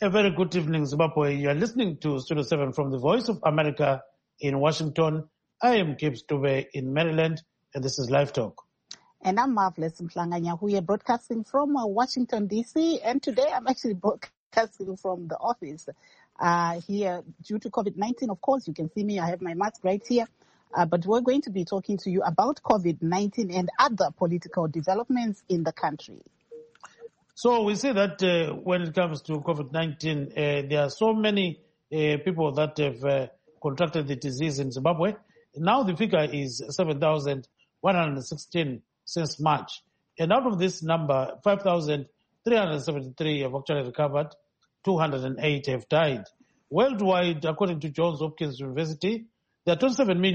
A very good evening, Zimbabwe. You are listening to Studio 7 from the Voice of America in Washington. I am Gibbs Dube in Maryland, and this is Live Talk. And I'm Marvelous Mhlanganya, who are broadcasting from Washington, D.C. And today I'm actually broadcasting from the office here due to COVID-19. Of course, you can see me. I have my mask right here. But we're going to be talking to you about COVID-19 and other political developments in the country. So we see that when it comes to COVID-19, there are so many people that have contracted the disease in Zimbabwe. Now the figure is 7,116 since March. And out of this number, 5,373 have actually recovered, 208 have died. Worldwide, according to Johns Hopkins University, there are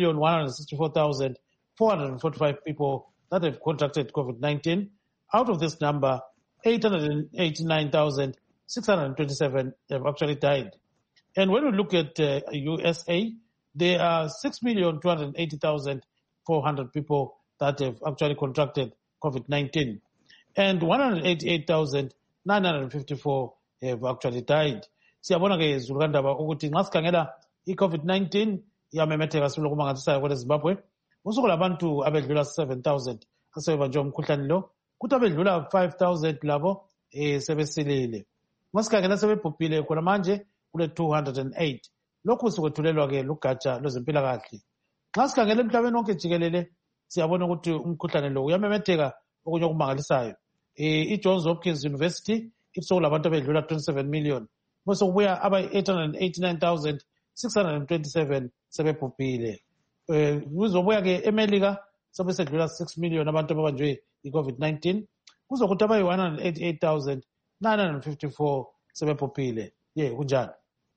27,164,445 people that have contracted COVID-19. Out of this number, 889,627 have actually died. And when we look at USA, there are 6,280,400 people that have actually contracted COVID-19. And 188,954 have actually died. Siyabona ke zulukandaba ukuthi nxa sikhangela i-COVID-19 yamemetheka silokumangalisa kwele Zimbabwe. Usuku labantu abedlula 7,000 asebebanjwe umkhuhlane lo. Kuthi abedlula 5,000 labo sebesilile. Masikhangela sebebhubhile khona manje kule 208. Lokhu sokwethulelwa ke lugatsha lwezempilakahle. Nxa sikhangela emhlabeni wonke jikelele siyabona ukuthi umkhuhlane lo uyamemetheka okunye okumangalisayo. I-Johns Hopkins University ikusokulabantu abedlula 27 million. Bese kubuya aba 889,627 sebebhubhile. Kuzobuya ke eMelika sobe sedlula 6 million abantu ababanjwe i-COVID-19. Kuzokuthi abayi 188,954 sebebhubhile. Kunjalo.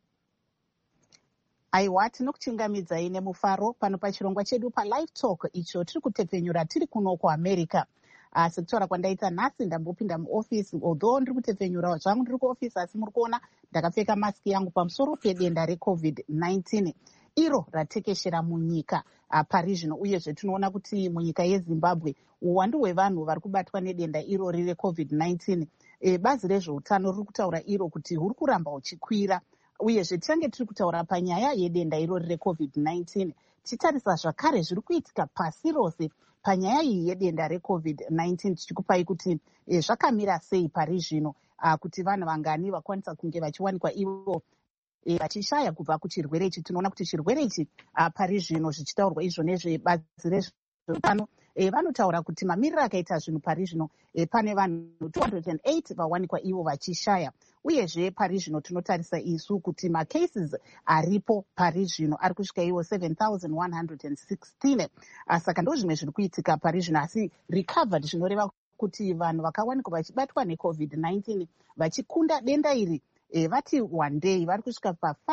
Aiwa, tinokuchingamidzai nemufaro pano pachirongwa chedu paLive Talk icho tiri kutepfenyura tiri kuno kuAmerica. Sekutaura kwandaita nhasi ndambopinda muofisi, although ndiri kutepfenyura zvangu ndiri kuofisi, asi muri kuona ndakapfeka masiki yangu pamusoro pedenda reCovid-19 iro ratekeshera munyika pari zvino, uyezve tinoona kuti munyika yeZimbabwe uwandu hwevanhu vari kubatwa nedenda irori reCovid-19, bazi rezveutano riri kutaura iro kuti huri kuramba huchikwira. Uyezve tichange tiri kutaura panyaya yedenda irori reCovid-19 tichitarisa zvakare zviri kuitika pasi rose panyaya iyi yedenda reCovid-19, tichikupai kuti zvakamira sei pari zvino, kuti vanhu vangani vakwanisa kunge vachiwanikwa ivo vachishaya kubva kuchirwere ichi. Tinoona kuti chirwere ichi pari zvino zvichitaurwa izvo nezvebazi rezveutano vanotaura kuti mamiriro akaita zvinhu pari zvino pane vanhu 208 vawanikwa ivo vachishaya. Uyezve pari zvino tinotarisa isu kuti macases aripo pari zvino ari kusvika ivo 7,116. Saka ndo zvimwe zviri kuitika pari zvino, asi recovered zvinoreva kuti vanhu vakawanikwa vachibatwa neCovid-19 vachikunda denda iri vati one day vari kusvika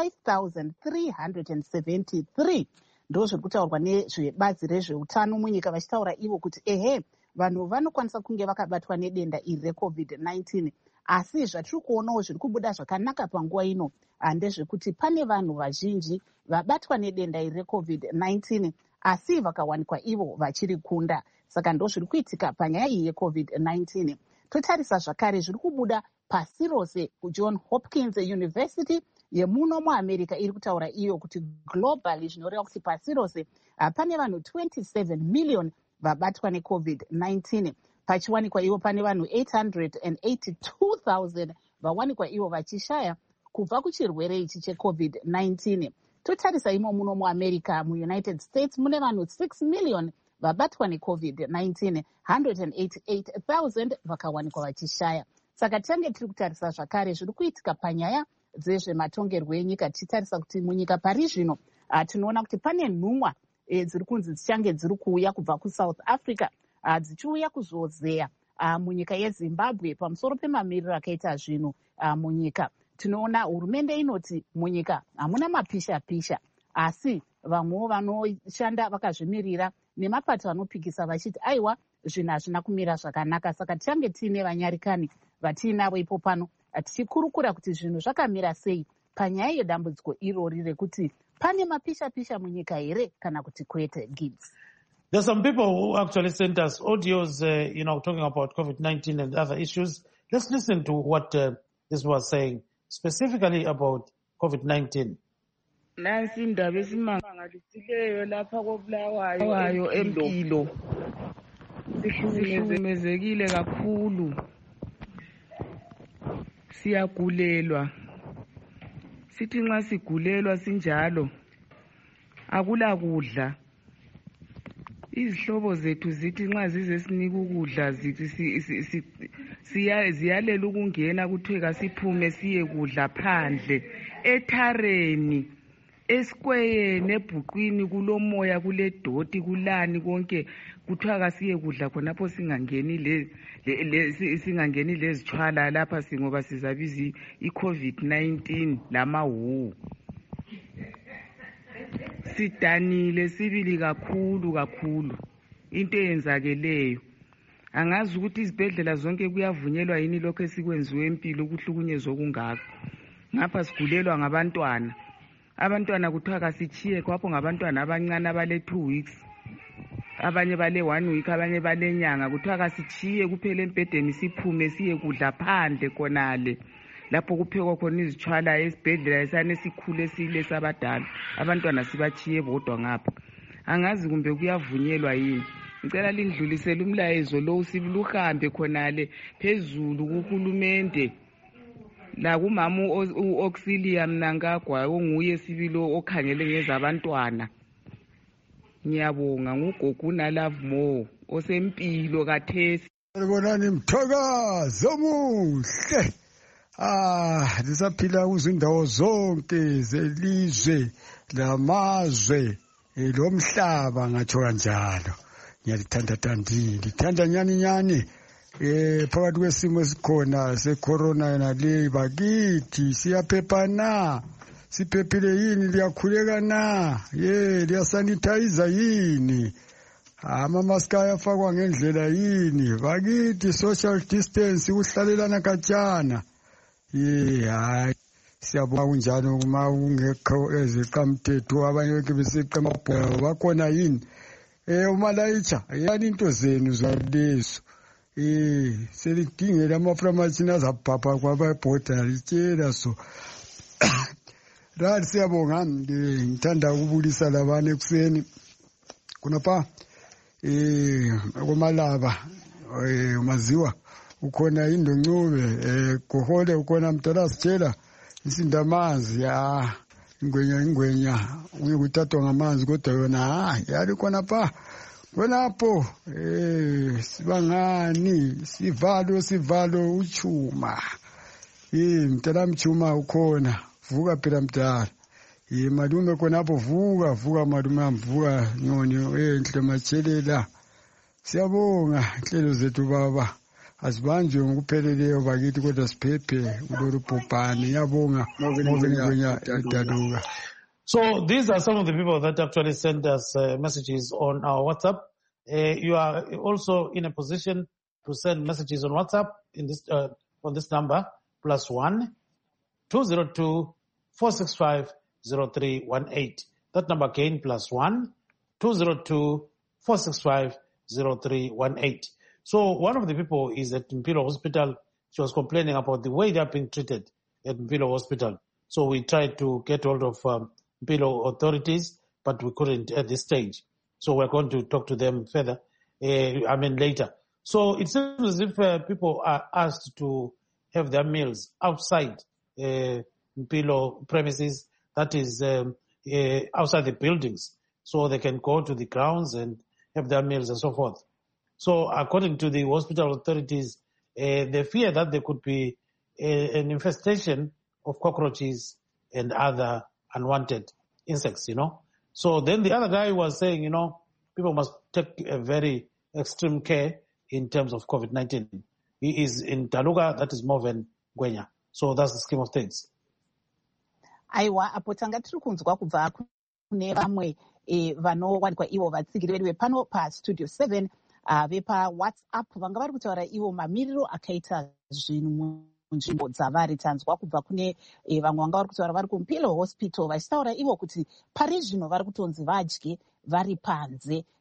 pa5,373. ndo zviri kutaurwa nezvebazi rezveutano munyika, vachitaura ivo kuti vanhu vanokwanisa kunge vakabatwa nedenda iri reCovid-19, asi zvatiri kuonawo zviri kubuda zvakanaka panguva ino ndezvekuti pane vanhu vazhinji vabatwa nedenda iri reCovid-19 asi vakawanikwa ivo vachiri kunda. Saka ndo zviri kuitika panyaya iyi yeCovid-19. Totarisa zvakare zviri kubuda pasi rose kuJohns Hopkins University yemuno muAmerica iri kutaura iyo kuti globally zvinoreva kuti pasi rose pane vanhu 27 million vabatwa neCovid-19. Pachiwanikwa ivo pane vanhu 882,000 vawanikwa ivo vachishaya kubva kuchirwere ichi cheCovid-19. Totarisa imo muno muAmerica, muUnited States mune vanhu 6 million vabatwa neCovid-19, 188,000 vakawanikwa vachishaya. Saka tichange tiri kutarisa zvakare zviri kuitika panyaya dzezvematongerwo enyika, tichitarisa kuti munyika pari zvino tinoona kuti pane nhumwa dziri kunzi dzichange dziri kuuya kubva kuSouth Africa dzichiuya kuzozeya munyika yeZimbabwe pamusoro pemamiriro akaita zvinhu munyika. Tinoona hurumende inoti munyika hamuna mapisha-pisha, asi vamwewo vanoshanda vakazvimirira nemapato anopikisa vachiti aiwa zvinhu hazvina kumira zvakanaka. Saka tichange tiine vanyarikani vatiinavo ipo pano tichikurukura kuti zvinhu zvakamira sei panyaya yedambudziko irori rekuti pane mapisha-pisha munyika here kana kuti kwete. Gibbs. There's some people who actually sent us audios, talking about COVID-19 and other issues. Let's listen to what this was saying. specifically about COVID-19. Nansi indaba esimangaliseyo lapha koBulawayo empilo. Sihlukumezekile kakhulu. Siyagulelwa. Sithi nxa sigulelwa sinjalo akula kudla. Izihlobo zethu zithi nxa zize sinika ukudla zithi ziyalela ukungena kuthiwe kasiphume siye kudla phandle ethareni esikweyeni ebhuqwini kulomoya kuledoti kulani konke kuthiwa kasiye kudla khonapho singangeni singangeni lezithwala lapha singoba sizabiza iCovid-19 lamawu. Sidanile sibili kakhulu into eyenzakeleyo. Angazi ukuthi izibhedlela zonke kuyavunyelwa yini lokho esikwenziwe empilo ukuhlukunyezwa okungaka. Ngapha sigulelwa ngabantwana. Abantwana kuthiwa kasichiye kwapho ngabantwana abancane abale 2 weeks. Abanye bale 1 week, abanye bale nyanga. Kuthiwa kasichiye kuphela embhedeni siphume siye kudla phandle khonale. Lapho kuphekwa khona izithwala esibhedlela esane sikhule sile sabadala. Abantwana sibachiye bodwa ngapha. Angazi kumbe kuyavunyelwa yini. Ngicela lindlulisele umlayezo lo siluhambe khonale phezulu kuhulumende la kumama uAuxilia Mnangagwa onguye sibilo okhangele ngezabantwana. Ngiyabonga ngugogo Love More osempilo kathesi. Bonani mthokazi omuhle. Lisaphila kuzo indawo zonke zelizwe lamazwe lomhlaba ngatsho kanjalo. Ngiyalithanda nyani phakathi kwesimo esikhona secorona yona le bakithi siyaphepha na, siphephile yini, liyakhuleka na, liyasanitizer yini, amamask ayafakwa ngendlela yini, bakithi social distance uhlalelana khatshana. Hayi siyabonga kunjalo uma ungekho eziqamthetho abanye ke beseqamabhola bakhona yini umalayitsha yani into zenu zalezo selidingela amaframachini azabhabha kwababhoda litshela so right. Siyabonga, ngithanda ukubulisa labana ekuseni kunapha komalaba umaziwa ukhona indongcube gohole ukhona mdala sitshela isindamanzi ingwenya uyekuthathwa ngamanzi kodwa yona yali khonapho sibangani sivalo uchuma mdala mchuma ukhona vuka phela mdala malume khonapho vuka malume amvuka nyoni enhle matshelela. Siyabonga inhlelo zethu baba asibanjwe ngokupheleleyo bakithi kodwa siphephe kulolu bhubhane. Yabonga daluka. So these are some of the people that actually send us messages on our WhatsApp. You are also in a position to send messages on WhatsApp in this on this number +1 202 465 0318. That number again +1 202 465 0318. So one of the people is at Mpilo Hospital. She was complaining about the way they are being treated at Mpilo Hospital. So we tried to get hold of Mpilo authorities, but we couldn't at this stage. So we're going to talk to them further, later. So it seems as if people are asked to have their meals outside Mpilo premises, that is outside the buildings, so they can go to the grounds and have their meals and so forth. So according to the hospital authorities, they fear that there could be an infestation of cockroaches and other unwanted insects, So then the other guy was saying, people must take a very extreme care in terms of COVID-19. He is in Taluga, that is Moven Gwenya. So that's the scheme of things. Aiwa, apo tanga tiri kunzwa kubva kune vamwe vanowanikwa ivo vatsigiri vedu vepano pastudio 7 vepa WhatsApp vanga vari kutaura ivo mamiriro akaita zvinhu munzvimbo dzavari. Tanzwa kubva kune vamwe vanga vari kutaura vari kuMpilo Hospital vachitaura ivo kuti pari zvino vari kutonzi vadye vari panze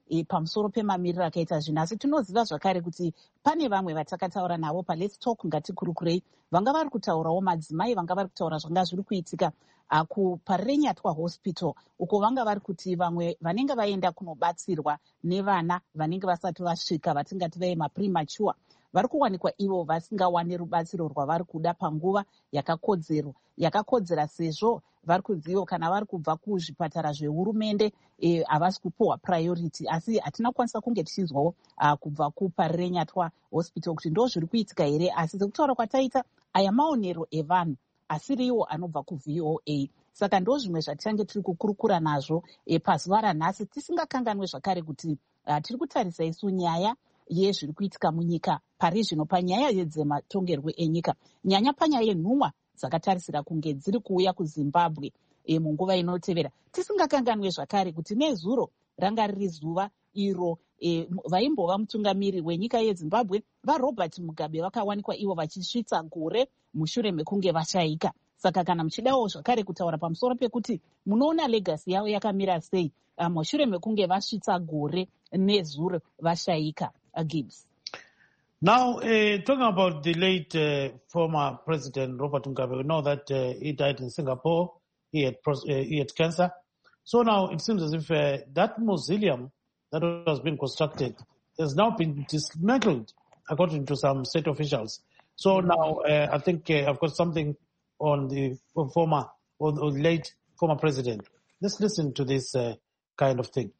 pamusoro pemamiriro akaita zvinhu. Asi tinoziva zvakare kuti pane vamwe vatakataura navo paLet's Talk ngatikurukurei vanga vari kutaurawo madzimai vanga vari kutaura zvanga zviri kuitika parenyatwa hospital uko vanga vari kuti vamwe vanenge vaenda kunobatsirwa nevana vanenge vasati vasvika vatingati premature vari kuwanikwa ivo vasingawani rubatsiro rwavari kuda panguva yakakodzera sezvo vari kudzivo kana vari kubva kuzvipatara zvehurumende havasi kupiwa priority. Asi hatina kukwanisa kunge tichizwawo kubva kuparenyatwa hospital kuti ndo zviri kuitika here. Asi sekutaura kwataita aya maonero evanhu asiriwo anobva kuVOA. Saka ndo zvimwe zvatichange tiri kukurukura nazvo pazuva ranhasi, tisingakanganwe zvakare kuti tiri kutarisa isu nyaya yezviri kuitika munyika pari zvino panyaya yedzematongerwo enyika, nyanya panyaya yenhumwa dzakatarisira kunge dziri kuuya kuZimbabwe munguva inotevera. Tisingakanganwe zvakare kuti nezuro ranga riri zuva iro vaimbova mutungamiri wenyika yeZimbabwe vaRobert Mugabe vakawanikwa ivo vachisvitsa gore mushure mekunge vashayika. Saka kana muchidawo zvakare kutaura pamusoro pekuti munoona legacy yavo yakamira sei mushure mekunge vasvitsa gore nezuro vashayika. Gibbs. Now, talking about the late former President Robert Mugabe, we know that he died in Singapore. He had cancer. So now it seems as if that mausoleum that was being constructed has now been dismantled, according to some state officials. So now I think I've got something on the former or late former president. Let's listen to this kind of thing.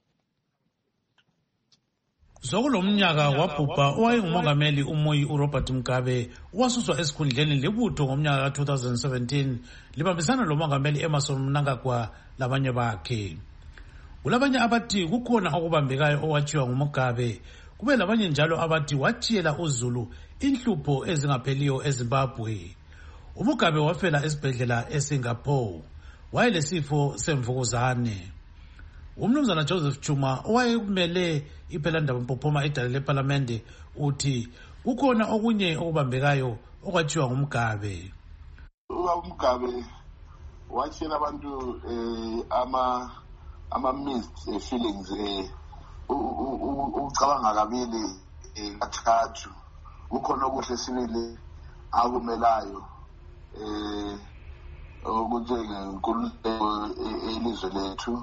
Sokulo mnyaka wabhubha owayengumongameli uMoyi uRobert Mugabe wasuswa esikhundleni libutho ngomnyaka ka-2017 libambisana lomongameli Emmerson Mnangagwa labanye bakhe. Kulabanye abathi kukhona okubambekayo owatshiwa nguMugabe, kube labanye njalo abathi watshiyela uZulu inhlupho ezingapheliyo eZimbabwe. uMugabe wafela esibhedlela eSingapore, wayelesifo semvukuzane. Umnumzana Joseph Chuma owayekumele iPhelandaba Mpophoma edale leParlamente uthi kukhona okunye okubambekayo okwatshiwa nguMugabe. uMugabe watshela abantu ama-mixed feelings ucabanga kabili kathathu. Kukhona okuhle sibili akumelayo okunjengenkululeko elizwe lethu,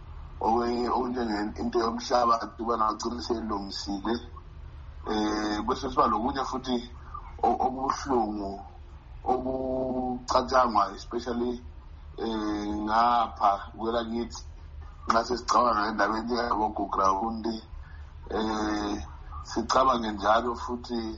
into yomhlabathi ubana agcine selungisile. Bese siba lokunye futhi obuhlungu obucatshangwa especially ngapha kwela kithi nxa sesicabanga endaweni yaboGugurawundi, sicabange njalo futhi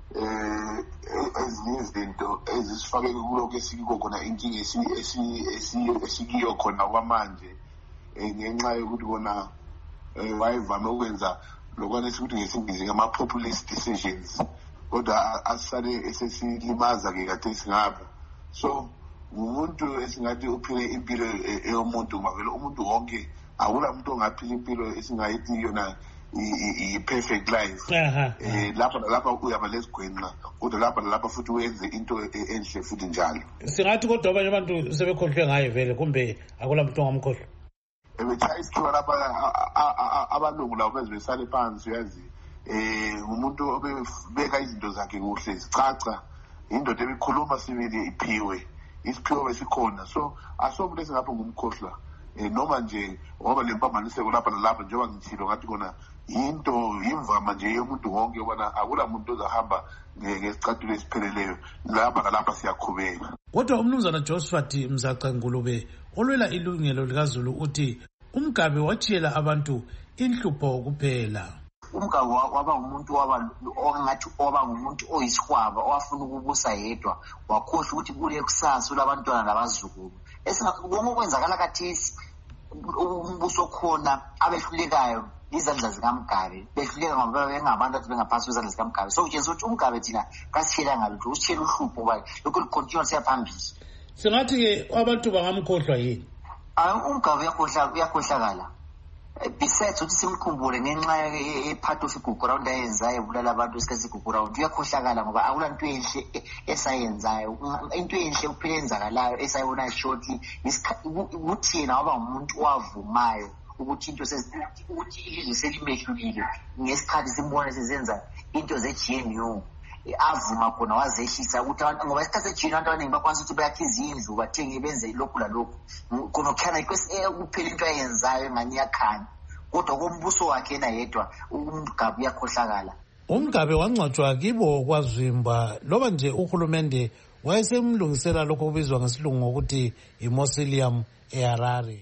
ezinye izinto ezisifake kulokho esikiko khona, inkinga esikiyo khona kwamanje ngenxa yokuthi bona wayevame ukwenza lokwane esikuthi ngesingisi ngama-populist decisions, kodwa asale esesilimaza-ke kade singapha. So ngumuntu esingathi uphile impilo eyomuntu, mavele umuntu wonke akula muntu ongaphila impilo esingayithi yona i-perfect life. Lapha uyaba lesigwenxa, kodwa lapha futhi wenze into enhle futhi njalo. Singathi kodwa abanye abantu sebekhohlwe ngaye vele, kumbe akula muntu ongamkhohlwa. Betshaya isithuba lapha abalungu labo beze besale phansi, uyazi umuntu obebeka izinto zakhe kuhle zicaca, indoda ebikhuluma sibili iphiwe, isiphiwo besikhona. So asomuntu esingapha ngumkhohlwa noma nje ngoba le mpambaniseko lapha nalapha njengoba ngithilo ngathi kona yimvama nje yomuntu wonke ubona akula muntu ozahamba ngesicathulo esipheleleyo, lapha nalapha siyakhubeka. Kodwa umnumzana Josephat Mzaca Ngulube olwela ilungelo likaZulu uthi uMugabe watshiyela abantu inhlupho kuphela. uMugabe waba umuntu ongathi waba ngumuntu oyisihwaba owafuna ukubusa yedwa, wakhohlwa ukuthi kule kusasa labantwana labazukulu. Konke okwenzakala kathesi umbuso khona abehlulekayo izandla zikaMugabe, behluleka ngoba bengabantu athi bengaphansi kwezandla zikaMugabe. So kutshengisa ukuthi uMugabe thina kasitshela ngalutho, usitshela uhlupho kwayo lokhu lukontinua siyaphambili. Singathi-ke abantu bangamkhohlwa yini? uMugabe uyakhohlakala. Besides ukuthi simkhumbule ngenxa ye-part of iGugurawundi ayenzayo ebulala abantu esikhathi iGugurawundi, uyakhohlakala ngoba akula nto enhle esayenzayo. Into enhle kuphela enzakalayo esayibonayo shortly ukuthi yena waba ngumuntu owavumayo ukuthi ukuthi ilizwe selimehlukile ngesikhathi simbone sezenza into ze-GNU avuma khona wazehlisa ukuthi abantu ngoba isikhathi se-GNU abantu abaningi bakwanisa ukuthi bayakhe izindlu bathenge benze lokhu lalokhu khona kukhana kuphela into ayenzayo engani yakhanya kodwa kombuso wakhe yena yedwa uMgabe uyakhohlakala. uMgabe wangcwatshwa kibo kwaZimba loba nje uhulumende wayesemlungisela lokho kubizwa ngesilungu ngokuthi i-mausoleum eHarare.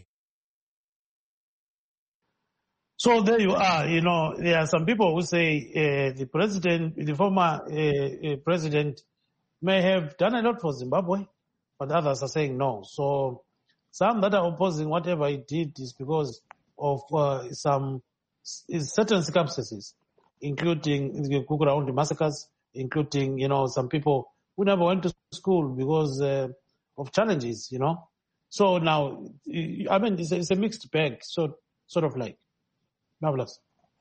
So there you are. There are some people who say the former president may have done a lot for Zimbabwe, but others are saying no. So some that are opposing whatever he did is because of certain circumstances, including the Kukurawundi massacres, including, some people who never went to school because of challenges, So now, I mean, it's a mixed bag, so sort of like. Marvelous.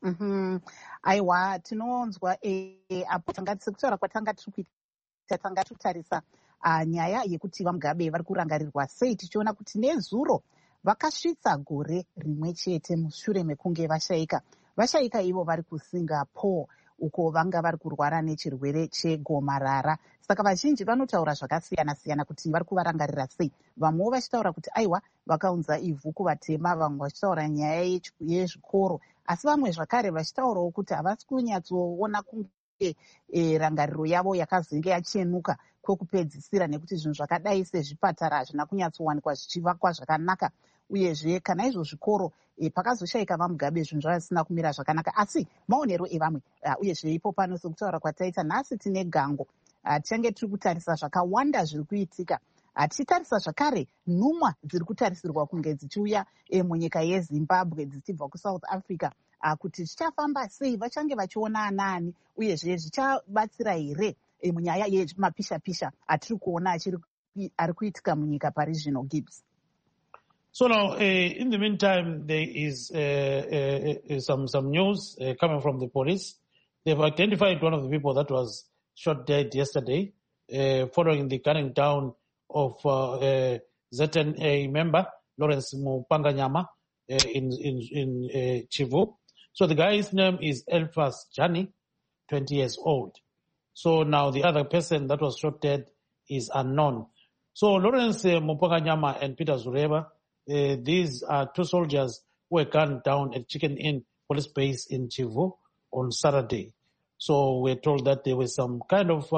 Aiwa tinonzwa apo kutaura kwatanga tiritarisa nyaya yekuti vaMugabe vari kurangarirwa sei tichiona kuti nezuro vakasvitsa gore rimwe chete mushure mekunge vashaika ivo vari kuSingapore uko vanga vari kurwara nechirwere chegomarara. Saka vazhinji vanotaura zvakasiyana-siyana kuti vari kuvarangarira sei. Vamwewo vachitaura kuti aiwa vakaunza ivhu kuvatema, vamwe vachitaura nyaya yezvikoro, asi vamwe zvakare vachitaurawo kuti havasi kunyatsoona kunge rangariro yavo yakazenge yachenuka kwekupedzisira, nekuti zvinhu zvakadai sezvipatara hazvina kunyatsowanikwa zvichivakwa zvakanaka, uyezve kana izvo zvikoro pakazoshaika vaMugabe zvinhu zvasina kumira zvakanaka. Asi maonero evamwe uyezve ipo pano sekutaura kwataita nhasi tine gango tichange tiri kutarisa zvakawanda zviri kuitika, tichitarisa zvakare nhumwa dziri kutarisirwa kunge dzichiuya munyika yeZimbabwe dzichibva kuSouth Africa kuti zvichafamba sei, vachange vachiona anaani, uyezve zvichabatsira here munyaya yemapisha-pisha atiri kuona ari kuitika munyika pari zvino. Gibbs. So now, in the meantime, there is some news coming from the police. They've identified one of the people that was shot dead yesterday, following the gunning down of ZNA member Lawrence Mupanganyama in Chivu. So the guy's name is Elfas Jani, 20 years old. So now the other person that was shot dead is unknown. So Lawrence Mupanganyama and Peter Zureba, these are two soldiers who were gunned down at Chicken Inn police base in Chivu on Saturday. So we're told that there was some kind of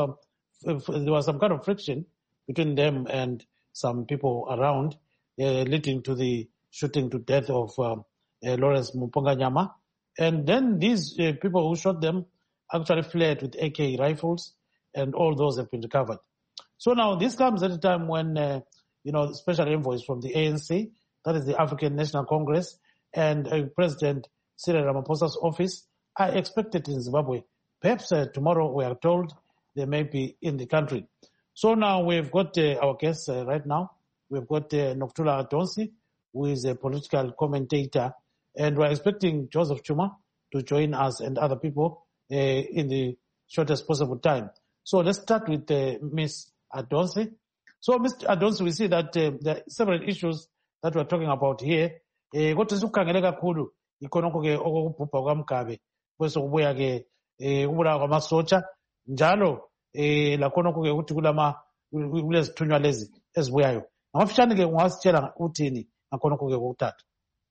friction between them and some people around, leading to the shooting to death of Lawrence Mupanganyama. And then these people who shot them actually fled with AK rifles, and all those have been recovered. So now this comes at a time when, special envoys from the ANC, that is the African National Congress, and President Cyril Ramaphosa's office are expected in Zimbabwe. Perhaps tomorrow, we are told, they may be in the country. So now we've got our guests right now. We've got Nokuthula Adonsi, who is a political commentator, and we're expecting Joseph Chuma to join us and other people in the shortest possible time. So let's start with Ms. Adonsi. So, Mr. Adonsi, we see that there are several issues that we're talking about here. Kodwa sikukhangele kakhulu ikhonokho ke okubhubha kwaMugabe bese kubuya ke ubulawa kwamasotsha njalo lakhonokho ke ukuthi kulezithunywa lezi ezibuyayo. Ngamafishane ke ungasitshela uthini ngakhonokho ke kokuthatha?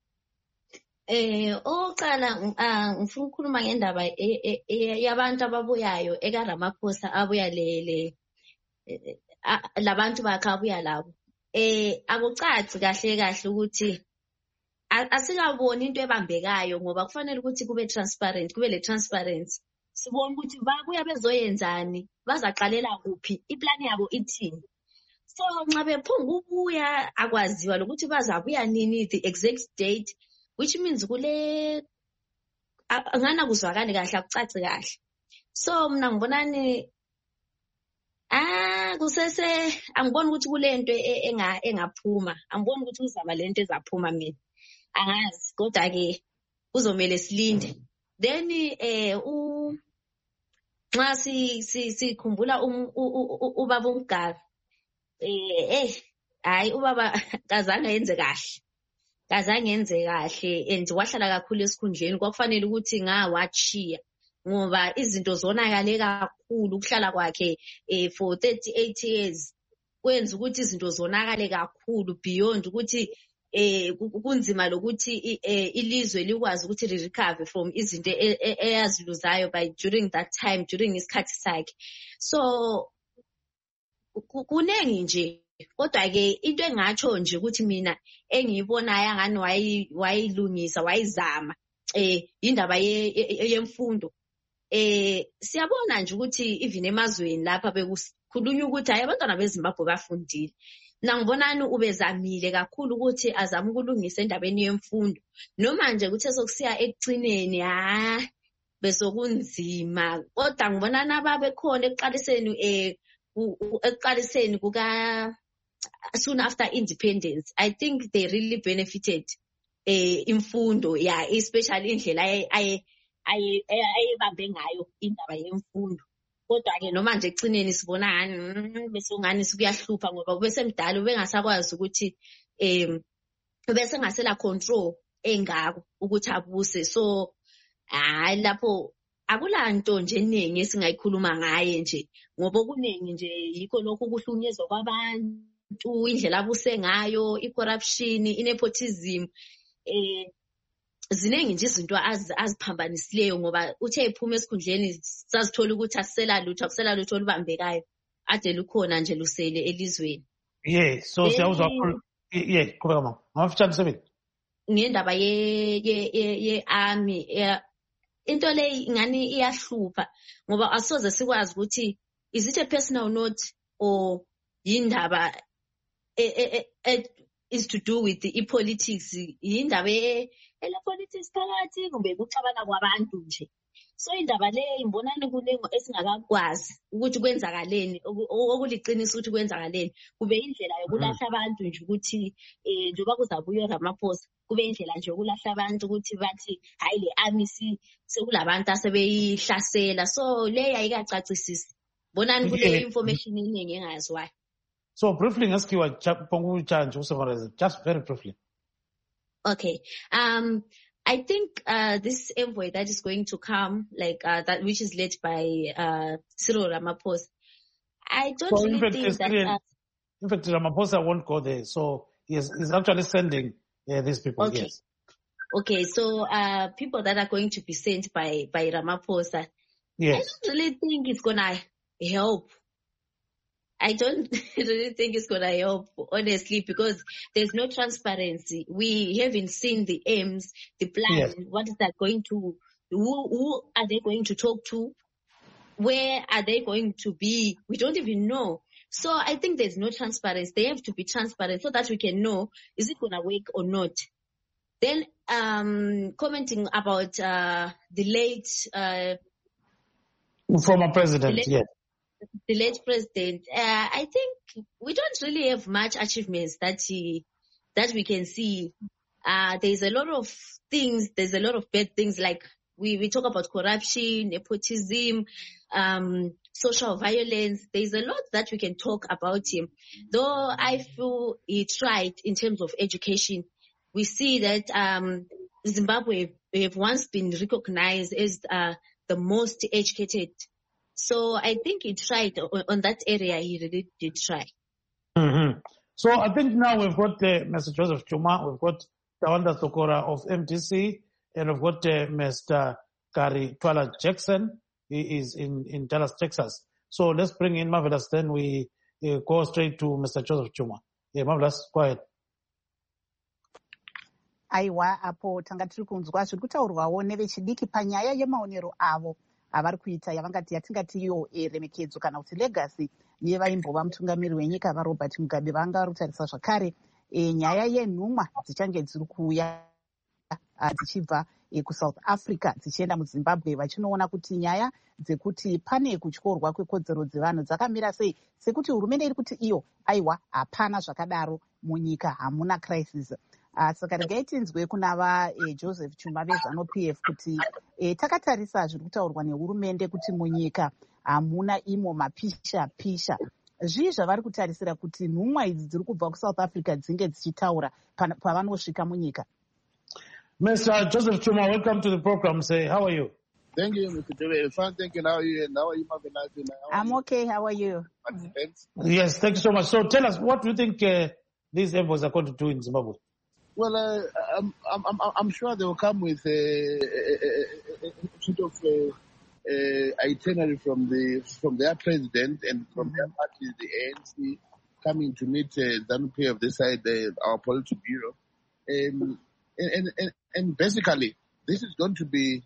Oqala ngifuna ukukhuluma ngendaba yabantu ababuyayo ekaRamaphosa abuya labantu bakhe abuya labo. Akucaci kahle ukuthi asikaboni into ebambekayo, ngoba kufanele ukuthi kube transparent, kube le transparency. Sibone ukuthi babuya bezoyenzani, bazaqalela kuphi, iplan yabo ithini. So nxa bephunga ukubuya akwaziwa lokuthi bazabuya nini, the exact date, which means kule angana kuzwakani kahle, akucaci kahle. So mina ngibonani kusese angiboni ukuthi kulento engaphuma, angiboni ukuthi kuzaba lento ezaphuma mina. Angazi kodwa ke kuzomela silinde. Then nxa sikhumbula ubaba uMgabe hayi ubaba kazange yenze kahle. kazange enze kahle and wahlala kakhulu esikhundleni kwakufanele ukuthi ngawachiya ngoba izinto zonakale kakhulu ukuhlala kwakhe for 38 years kwenza ukuthi izinto zonakale kakhulu beyond ukuthi kunzima lokuthi ilizwe likwazi ukuthi recover from izinto eyaziluzayo by during that time during isikhathi sakhe. So kunengi nje kodwa ke into engatsho nje ukuthi mina engiyibonayo ngani wayilungisa wayizama indaba yemfundo. Siyabona nje ukuthi even emazweni lapha bekukhulunywa ukuthi hayi abantwana beZimbabwe bafundile. Mina ngibonani ubezamile kakhulu ukuthi azame ukulungisa endabeni yemfundo. Noma nje ukuthi sokusiya ekugcineni besokunzima kodwa ngibonani ababekhona ekuqaliseni kuka soon after independence. I think they really benefited imfundo especially indlela ayebambe ngayo indaba yemfundo. Kodwa ke noma nje ekugcineni sibona ngani bese ungani sikuyahlupha ngoba ubesemdala ubengasakwazi ukuthi bese ngasela control engako ukuthi abuse. So hayi lapho akulanto nje eningi esingayikhuluma ngaye nje ngoba kuningi nje yikho lokho kuhlunyezwa kwabantu indlela abuse ngayo icorruption inepotism zinengi nje izinto aziphambanisileyo ngoba uthe ephuma esikhundleni sazithola ukuthi akusela lutho olubambekayo ade lukhona nje lusele elizweni. So siyawuzwa qhubeka mama ngafitshane sebenzi ngendaba ye-army into le ngani iyahlupha ngoba asoze sikwazi ukuthi is it a personal note or yindaba is to do with the politics yindaba ela politics phakathi kumbe ukuxabana kwabantu nje. So indaba le imbonani kunengo esingakakwazi ukuthi kwenzakaleni okuliqiniso ukuthi kwenzakaleni kube indlela yokulahla abantu nje ukuthi njoba kuzabuya Ramaphosa kube indlela nje yokulahla abantu ukuthi bathi hayi le army sekulabantu asebeyihlasela. So le ayikacacisisi bonani kule information eningi engaziwayo. So briefly ngasikiwa pongu chanje usummarize just very briefly. Okay. I think this envoy that is going to come, like that, which is led by Cyril Ramaphosa, I don't really think that. In fact, Ramaphosa won't go there, so he's actually sending these people. Okay. Yes. Okay, so people that are going to be sent by Ramaphosa, yes. I don't really think it's gonna help. I don't really think it's going to help, honestly, because there's no transparency. We haven't seen the aims, the plan. Yes. What is that going to, who are they going to talk to? Where are they going to be? We don't even know. So I think there's no transparency. They have to be transparent so that we can know, is it going to work or not? Then commenting about the late... former president, yes. The late president, I think we don't really have much achievements that we can see. There's a lot of things, there's a lot of bad things, like we talk about corruption, nepotism, social violence. There's a lot that we can talk about him. Though I feel he tried in terms of education. We see that Zimbabwe have once been recognized as the most educated. So I think he tried on that area. He really did try. Mm-hmm. So I think now we've got Mr. Joseph Chuma, we've got Tawanda Sokora of MDC, and we've got Mr. Gary Twala Jackson. He is in Dallas, Texas. So let's bring in Marvelous. Then we go straight to Mr. Joseph Chuma. Yeah, Marvelous, go ahead. Aiwa apo tanga tiri kunzwa zviri kutaurwawo nevechidiki panyaya yemaonero avo avari kuita yavangati yatingati iyo remekedzo kana kuti legacy yevaimbova mutungamiri wenyika vaRobert Mugabe vanga vari kutarisa zvakare nyaya yenhumwa dzichange dziri kuuya dzichibva kuSouth Africa dzichienda muZimbabwe vachinoona kuti nyaya dzekuti pane kutyorwa kwekodzero dzevanhu dzakamira sei, sekuti hurumende iri kuti iyo aiwa hapana zvakadaro munyika, hamuna crisis. Saka regai tinzwe kuna Joseph Chuma veZANU-PF kuti takatarisa zviri kutaurwa nehurumende kuti munyika hamuna imo mapisha zvii zvavari kutarisira kuti nhumwa idzi dziri kubva kuSouth Africa dzinge dzichitaura pavanosvika munyika? Mr. Joseph Chuma, welcome to the program. Say, how are you? Thank you, Mr. Debe. Fine, thank you. How are you? And how are you, Mabenati? I'm okay. How are you? Yes, thank you so much. So tell us, what do you think these envoys are going to do in Zimbabwe? Well, I'm sure they will come with a sort of itinerary from their president and from their party, the ANC, coming to meet ZANU-PF this side, our political bureau. And basically, this is going to be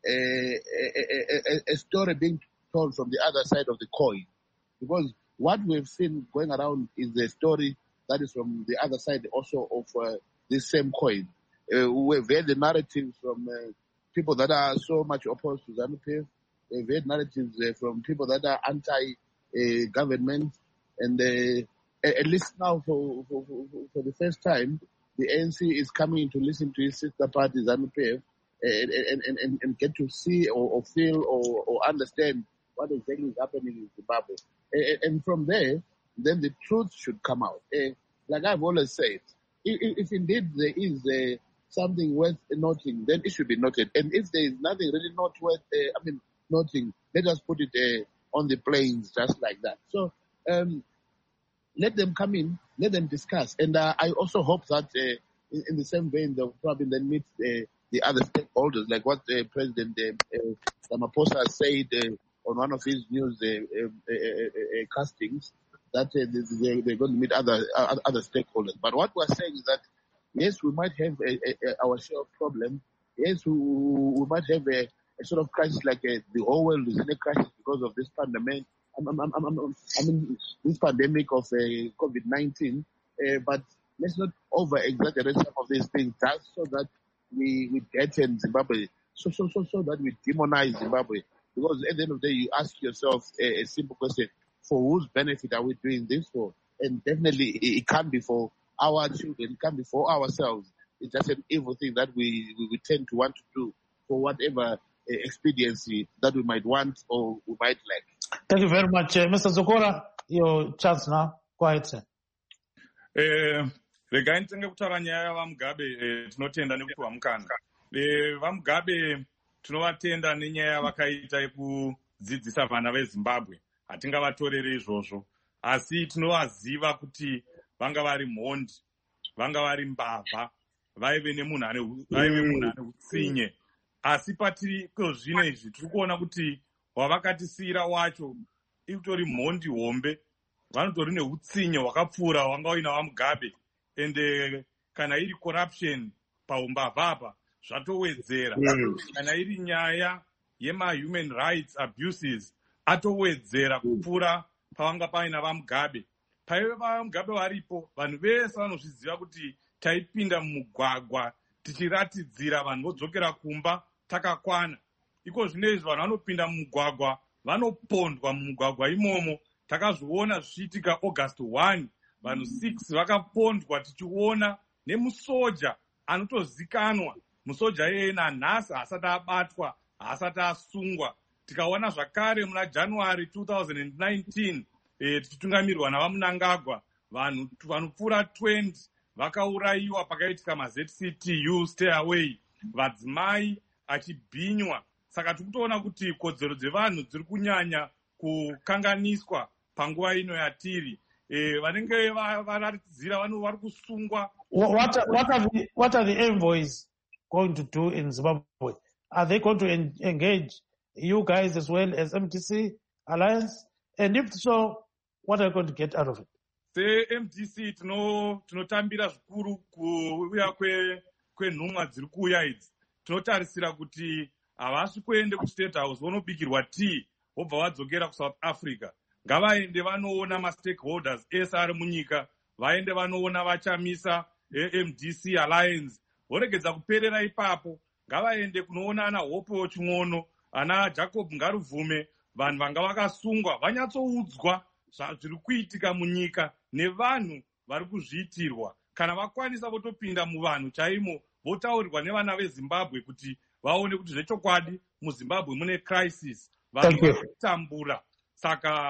a story being told from the other side of the coin, because what we've seen going around is the story that is from the other side also of this same coin. We've heard the narratives from people that are so much opposed to ZANU-PF. We've heard narratives from people that are anti-government, and at least now for the first time, the ANC is coming to listen to his sister party, ZANU-PF, and get to see or feel or understand what exactly is happening in Zimbabwe. And from there, then the truth should come out. Like I've always said, if indeed there is something worth noting, then it should be noted. And if there is nothing really not worth noting, let us put it on the plains just like that. So let them come in, let them discuss. And I also hope that in the same vein, they'll probably then meet the other stakeholders, like what President Ramaphosa said on one of his news castings, that they're going to meet other stakeholders. But what we're saying is that, yes, we might have our share of problem. Yes, we might have a sort of crisis, like the whole world is in a crisis because of this pandemic. This pandemic of COVID-19. But let's not over-exaggerate some of these things, just so that we deaden Zimbabwe, so that we demonize Zimbabwe. Because at the end of the day, you ask yourself a simple question: for whose benefit are we doing this for? And definitely, it can't be for our children, it can't be for ourselves. It's just an evil thing that we tend to want to do for whatever expediency that we might want or we might like. Thank you very much. Mr. Zokora, your chance now. Go ahead, sir. Regai nditenge kutaura nyaya yavamugabe tinotenda nekupiwa mukana. Vamugabe tinovatenda nenyaya yavakaita yekudzidzisa vana veZimbabwe. Hatingavatorere izvozvo. Asi tinovaziva kuti vanga vari mhondi, vanga vari mbavha, vaive nemunhu ane utsinye. Asi patiri kozvino izvi tiri kuona kuti wavakatisiyira wacho itori mhondi hombe, vanotori neutsinye hwakapfuura hwanga vamugabe. Ende kana iri corruption paumbavha apa zvatowedzera. Kana iri nyaya yema-human rights abuses atowedzera kupfuura pavanga paina vamugabe. Paive vamugabe varipo, vanhu vese vanozviziva kuti taipinda mumugwagwa tichiratidzira vanhu vodzokera kumba takakwana. Iko zvino izvi vanhu vanopinda mumugwagwa, vanopondwa mumugwagwa imomo. Takazviona zvichiitika August 1, vanhu 6 vakapondwa, tichiona nemusoja anotozikanwa. Musoja iyeye nanhasi haasati abatwa, haasati asungwa. Tikaona zvakare muna January 2019 tichitungamirirwa navaMunangagwa, vanhu vanopfuura 20 vakaurayiwa pakaitika maZCTU stay away, vadzimai achibhinywa. Saka tikutoona kuti kodzero dzevanhu dziri kunyanya kukanganiswa panguva ino yatiri. Vanenge varatidzira vanhu vari kusungwa. What are the envoys going to do in Zimbabwe? Are they going to engage you guys as well as MDC Alliance? And if so, what are you going to get out of it? Se-MDC tinotambira zvikuru kuuya kwenhumwa dziri kuuya idzi. Tinotarisira kuti havasi kuende kuState House vonobikirwa tea vobva vadzokera kuSouth Africa. Ngavaende vanoona ma-stakeholders ese ari munyika, vaende vanoona vachamisa MDC Alliance, voregedza kuperera ipapo. Ngavaende kunoona ana Hope Ching'ono, ana Jacob Ngarubvume, vanhu vanga vakasungwa, vanyatsoudzwa zviri kuitika munyika nevanhu vari kuzviitirwa. Kana vakwanisa votopinda muvanhu chaimo, votaurirwa nevana veZimbabwe kuti vaone kuti zvechokwadi muZimbabwe mune crisis, vanhu vakutambura. Saka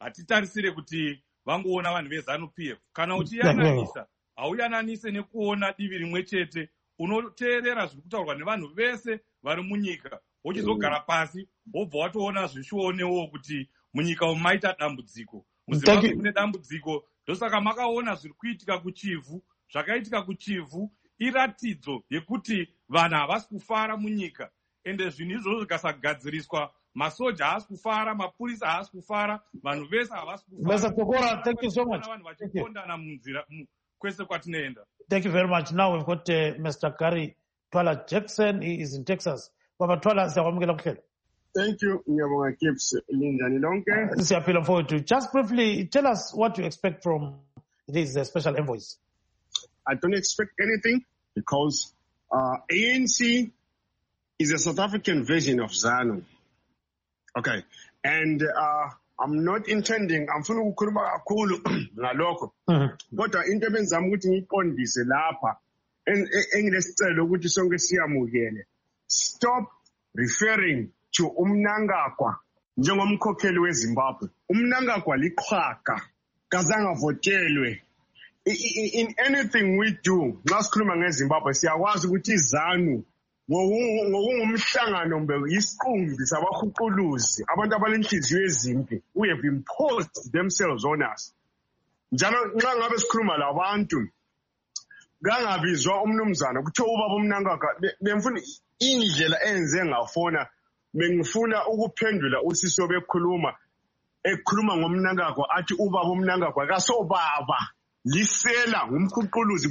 hatitarisire kuti vangoona vanhu veZANU-PF. Kana uchiyananisa, hauyananise nekuona divi rimwe chete, unoteerera zviri kutaurwa nevanhu vese vari munyika, wochizogara pasi, wobva watoona zvichionewo kuti munyika umu maita dambudziko. MuZimbabwe kune dambudziko, ndosaka makaona zviri kuitika kuchivhu. Zvakaitika kuchivhu iratidzo yekuti vanhu havasi kufara munyika, ende zvinhu izvozvo zvikasagadziriswa, masoja haasi kufara, mapurisa haasi kufara, vanhu vese havasi kufara. Mr. Tsokora, thank you so much. Vanhu vachikondana munzira kwese kwatinoenda. Thank you very much. Now we've got Mr. Gary Twala Jackson. He is in Texas. Baba Twala, siyakwamukela kuhlela. Thank you, Ngiyabonga Gibbs. Linjani lonke? Siyaphila forward to. Just briefly, tell us what you expect from these special envoys. I don't expect anything because ANC is a South African version of ZANU. Okay. And I'm not intending, I'm funa ukukhuluma kakhulu ngalokho. Kodwa into ebenzama ukuthi ngiqondise lapha engilesicelo ukuthi sonke siyamukele. Stop referring to uMnangagwa njengomkhokheli weZimbabwe. uMnangagwa liqhaga kazange votelwe. In anything we do, nxa sikhuluma ngeZimbabwe siyakwazi ukuthi iZANU ngokungumhlangano mbe isiqumbi sabahuquluzi abantu abalenhliziyo ezimpi who have imposed themselves on us. Njalo nxa ngabe sikhuluma labantu kangabizwa umnumzana kuthiwa ubaba uMnangagwa bemfuna indlela enze ngafona bengifuna ukuphendula usiso bekhuluma ngomNangagwa athi ubaba uMnangagwa kasobaba lisela ngumkhuquluzi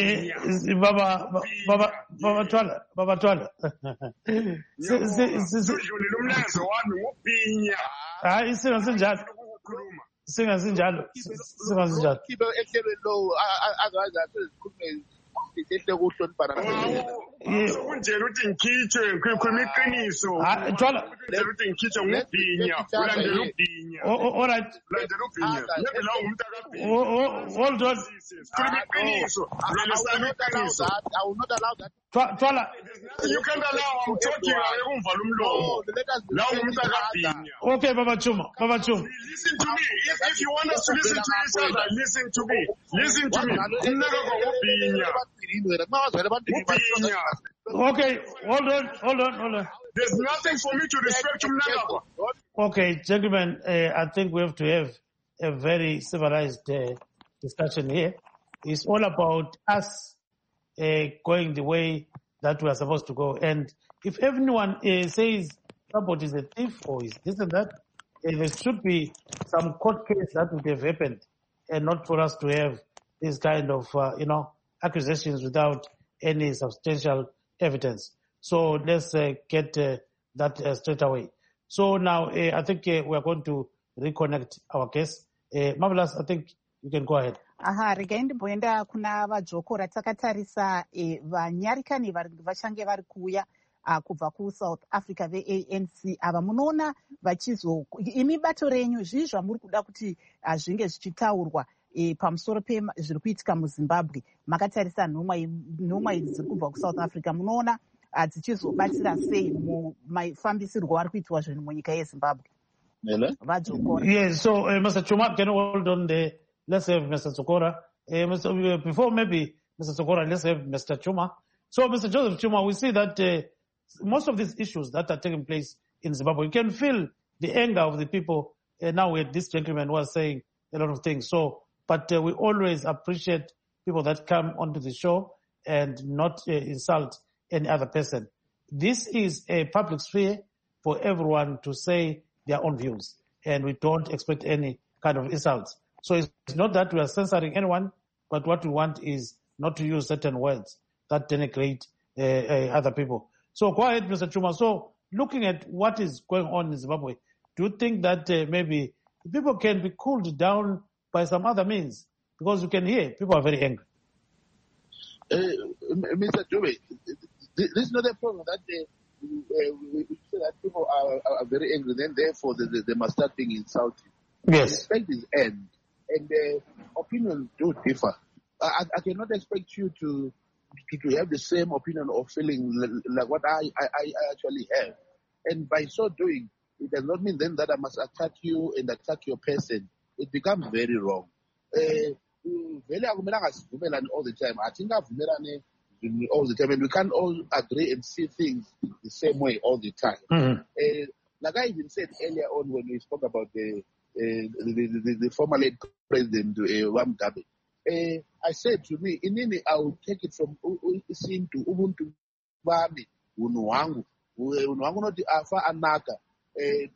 Baba Twala sijulile umlazo wami ngubhinya hayi singasinjalo Kibe ehlelwe lo azazi asikhulume into kuhloniphana kunjela ukuthi ngikhitshwe ngikhuluma iqiniso Twala ukuthi ngikhitshwe ngubhinya ulandela ubhinya alright ulandela ubhinya maybe lawo umuntu akabhinya hold on sikhuluma iqiniso lelesana iqiniso I will not allow that. Twala you can't allow I'm talking ukumvala umlomo lawo umuntu akabhinya. Okay, Baba Chuma Listen to me. If you want us to listen to each other, listen to me. UMnangagwa ngubhinya. Okay, hold on. There's nothing for me to respect UMnangagwa. Okay, gentlemen, I think we have to have a very civilized discussion here. It's all about us going the way that we are supposed to go. And if everyone says somebody is a thief or is this and that, there should be some court case that would have happened, and not for us to have this kind of, accusations without any substantial evidence. So let's get that straight away. So now I think we are going to reconnect our case. Marvelous, I think you can go ahead. Regai ndimboenda kuna vadzokora takatarisa vanyarikani vachange vari kuuya kubva kuSouth Africa veANC ava munoona imi bato renyu zvii zvamuri kuda kuti zvinge zvichitaurwa pamusoro pezviri kuitika muZimbabwe. Makatarisa nhumwa idzi dziri kubva kuSouth Africa munoona dzichizobatsira sei mumafambisirwo ari kuitwa zvinhu munyika yeZimbabwe? Yes, so Mr. Chuma, can you hold on there? Let's have Mr. Tsokora. Before maybe Mr. Tsokora, let's have Mr. Chuma. So Mr. Joseph Chuma, we see that most of these issues that are taking place in Zimbabwe, you can feel the anger of the people. Now this gentleman was saying a lot of things. So, but we always appreciate people that come onto the show and not insult any other person. This is a public sphere for everyone to say their own views, and we don't expect any kind of insults. So it's not that we are censoring anyone, but what we want is not to use certain words that denigrate other people. So go ahead, Mr. Chuma. So looking at what is going on in Zimbabwe, do you think that maybe people can be cooled down by some other means? Because you can hear people are very angry. Mr. Dube, this is not a problem that we say that people are very angry, then therefore they must start being insulted. Yes. Respect is end, and opinions do differ. I cannot expect you to have the same opinion or feeling like what I actually have. And by so doing, it does not mean then that I must attack you and attack your person. It becomes very wrong. All the time. I think all the time, and we can't all agree and see things the same way all the time. Mm-hmm. Like I even said earlier on when we spoke about the former late president Wam Gabe, I said to me, inini I will take it from seeing to Ubuntu Bami Unuangu not Alpha Anaka. I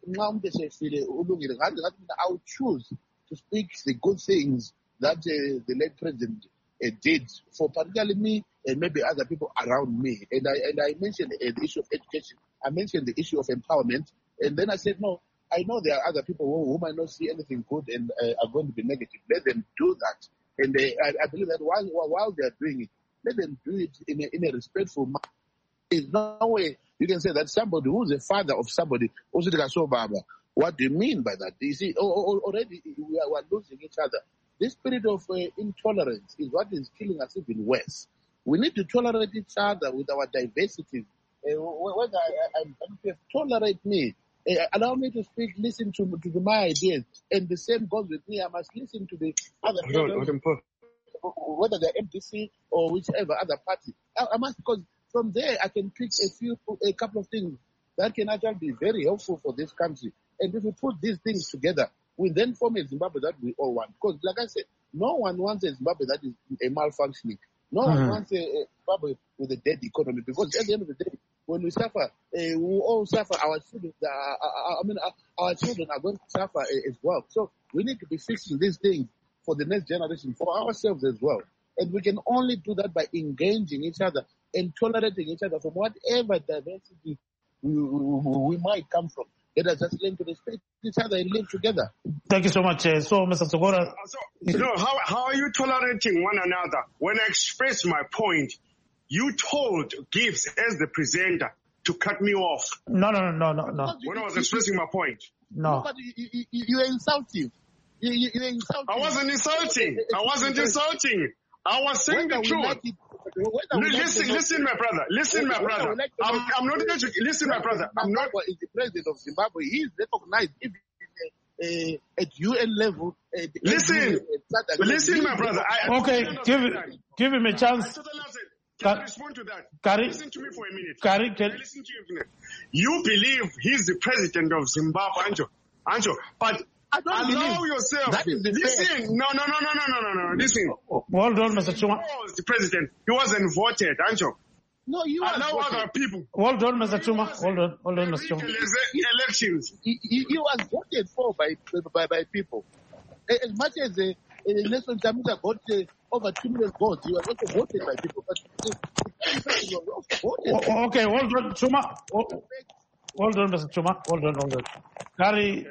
will choose to speak the good things that the late president did for particularly me and maybe other people around me. And I mentioned the issue of education. I mentioned the issue of empowerment. And then I said, no, I know there are other people who might not see anything good and are going to be negative. Let them do that. And I believe that while they are doing it, let them do it in a respectful manner. There's no way you can say that somebody who's the father of somebody, what do you mean by that? You see, already we are losing each other. This spirit of intolerance is what is killing us even worse. We need to tolerate each other with our diversity. Whether tolerate me, allow me to speak, listen to my ideas, and the same goes with me. I must listen to the other people, whether they're MDC or whichever other party. I must, because from there I can pick a couple of things that can actually be very helpful for this country. And if we put these things together, we then form a Zimbabwe that we all want. Because, like I said, no one wants a Zimbabwe that is a malfunctioning. No one wants a Zimbabwe with a dead economy. Because at the end of the day, when we suffer, we all suffer. Our children, our children are going to suffer as well. So we need to be fixing these things for the next generation, for ourselves as well. And we can only do that by engaging each other and tolerating each other from whatever diversity we might come from. Let us just learn to respect each other and live together. Thank you so much. So, Mr. Tsogora. How are you tolerating one another? When I expressed my point, you told Gibbs as the presenter to cut me off. No. When I was expressing my point. No. But you are insulting. You insulting. I wasn't insulting. I was saying the truth. Listen, my brother. I'm not going to listen, my brother. I'm not. Is the president of Zimbabwe? He is recognized even at UN level. Listen, my brother. Okay, give him a chance. Can I respond to that? Listen to me for a minute. Listen to you. You believe he's the president of Zimbabwe, Anjo, but allow yourself. Listen. No. Listen. Hold on, Mr. Chuma. He was the president. He wasn't voted, Anjo. No, you allow other people. Hold on, Mr. Chuma. Hold on, Mr. Chuma. Elections. He was voted for by people. As much as Nelson Chamisa got over 2 million votes, he was also voted by people. But okay, hold on, Chuma. Hold on, Mr. Chuma. Hold on. Gary.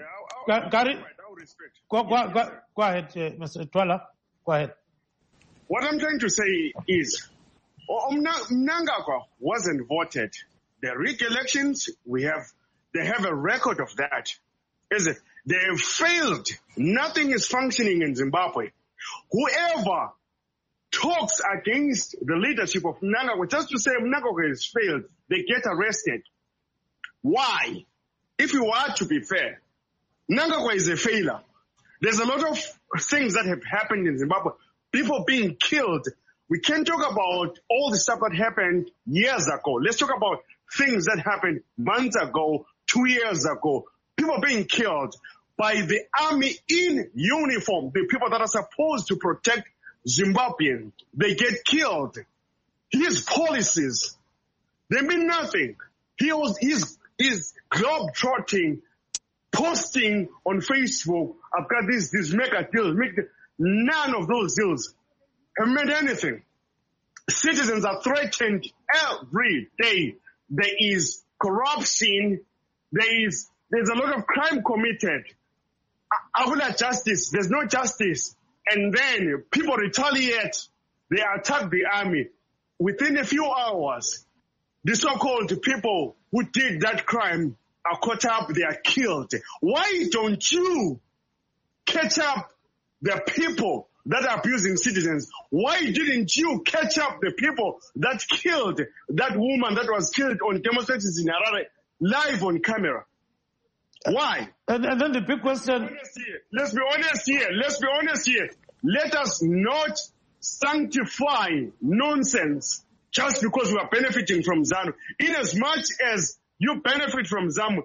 Go ahead, Mr. Twala. Go ahead. What I'm trying to say is, Mnangagwa wasn't voted. The rigged elections, they have a record of that. Is it? They have failed. Nothing is functioning in Zimbabwe. Whoever talks against the leadership of Mnangagwa, just to say Mnangagwa has failed, they get arrested. Why? If you are to be fair, Mnangagwa is a failure. There's a lot of things that have happened in Zimbabwe. People being killed. We can't talk about all the stuff that happened years ago. Let's talk about things that happened months ago, 2 years ago. People being killed by the army in uniform. The people that are supposed to protect Zimbabweans, they get killed. His policies, they mean nothing. He's globe-trotting, posting on Facebook, I've got these mega deals. None of those deals have made anything. Citizens are threatened every day. There is corruption. There's a lot of crime committed. Without justice, there's no justice. And then people retaliate. They attack the army. Within a few hours, the so-called people who did that crime are caught up, they are killed. Why don't you catch up the people that are abusing citizens? Why didn't you catch up the people that killed that woman that was killed on demonstrations in Harare live on camera? Why? And then the big question. Let's be honest here. Let us not sanctify nonsense just because we are benefiting from ZANU. In as much as you benefit from ZANU,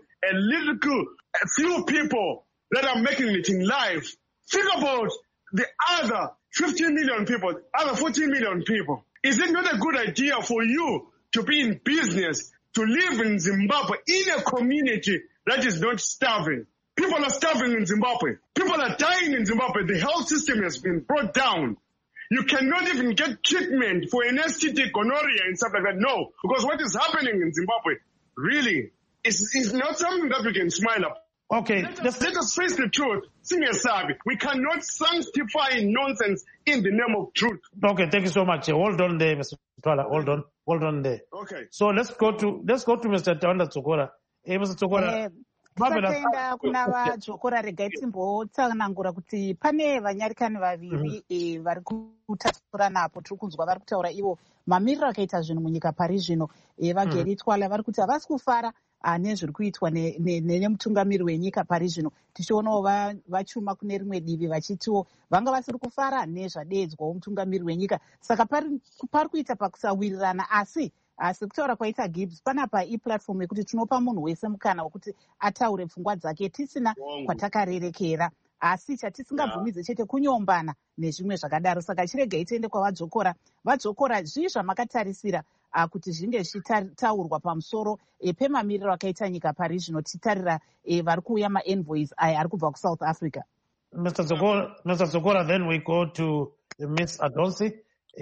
a few people that are making it in life, think about the other 15 million people, other 14 million people. Is it not a good idea for you to be in business, to live in Zimbabwe, in a community that is not starving? People are starving in Zimbabwe. People are dying in Zimbabwe. The health system has been brought down. You cannot even get treatment for an STD, gonorrhea and stuff like that. No, because what is happening in Zimbabwe really is not something that we can smile at. Okay. Let us face the truth. We cannot sanctify nonsense in the name of truth. Okay, thank you so much. Hold on there, Mr. Twala. Hold on there. Okay. So let's go to Mr. Tawanda Tsokora. Mr. Tsokora. Tisatenda kuna vadzokora regai timbotsanangura kuti pane vanyarikani vaviri vari kutaura napo tiri kunzwa vari kutaura ivo mamiriro akaita zvinhu munyika pari zvino vageri Twala vari kuti havasi kufara nezviri kuitwa nemutungamiri wenyika pari zvino tichionawo vachuma kune rimwe divi vachitiwo vanga vasiri kufara nezvadeedzwawo mutungamiri wenyika saka pari kuita pakusawirirana asi kutaura kwaita Gibbs panapa iplatform yekuti tinopa munhu wese mukana wekuti ataure pfungwa dzake tisina kwatakarerekera asi chatisingabvumidze chete kunyombana nezvimwe zvakadaro saka chiregai tiende kwavadzokora zvii zvamakatarisira kuti zvinge zvichitaurwa pamusoro pemamiriro akaita nyika pari zvino tichitarira vari kuuya maenvoys aya ari kubva kuSouth Africa. Mr. Tsokora, then we go to Ms. Adonsi.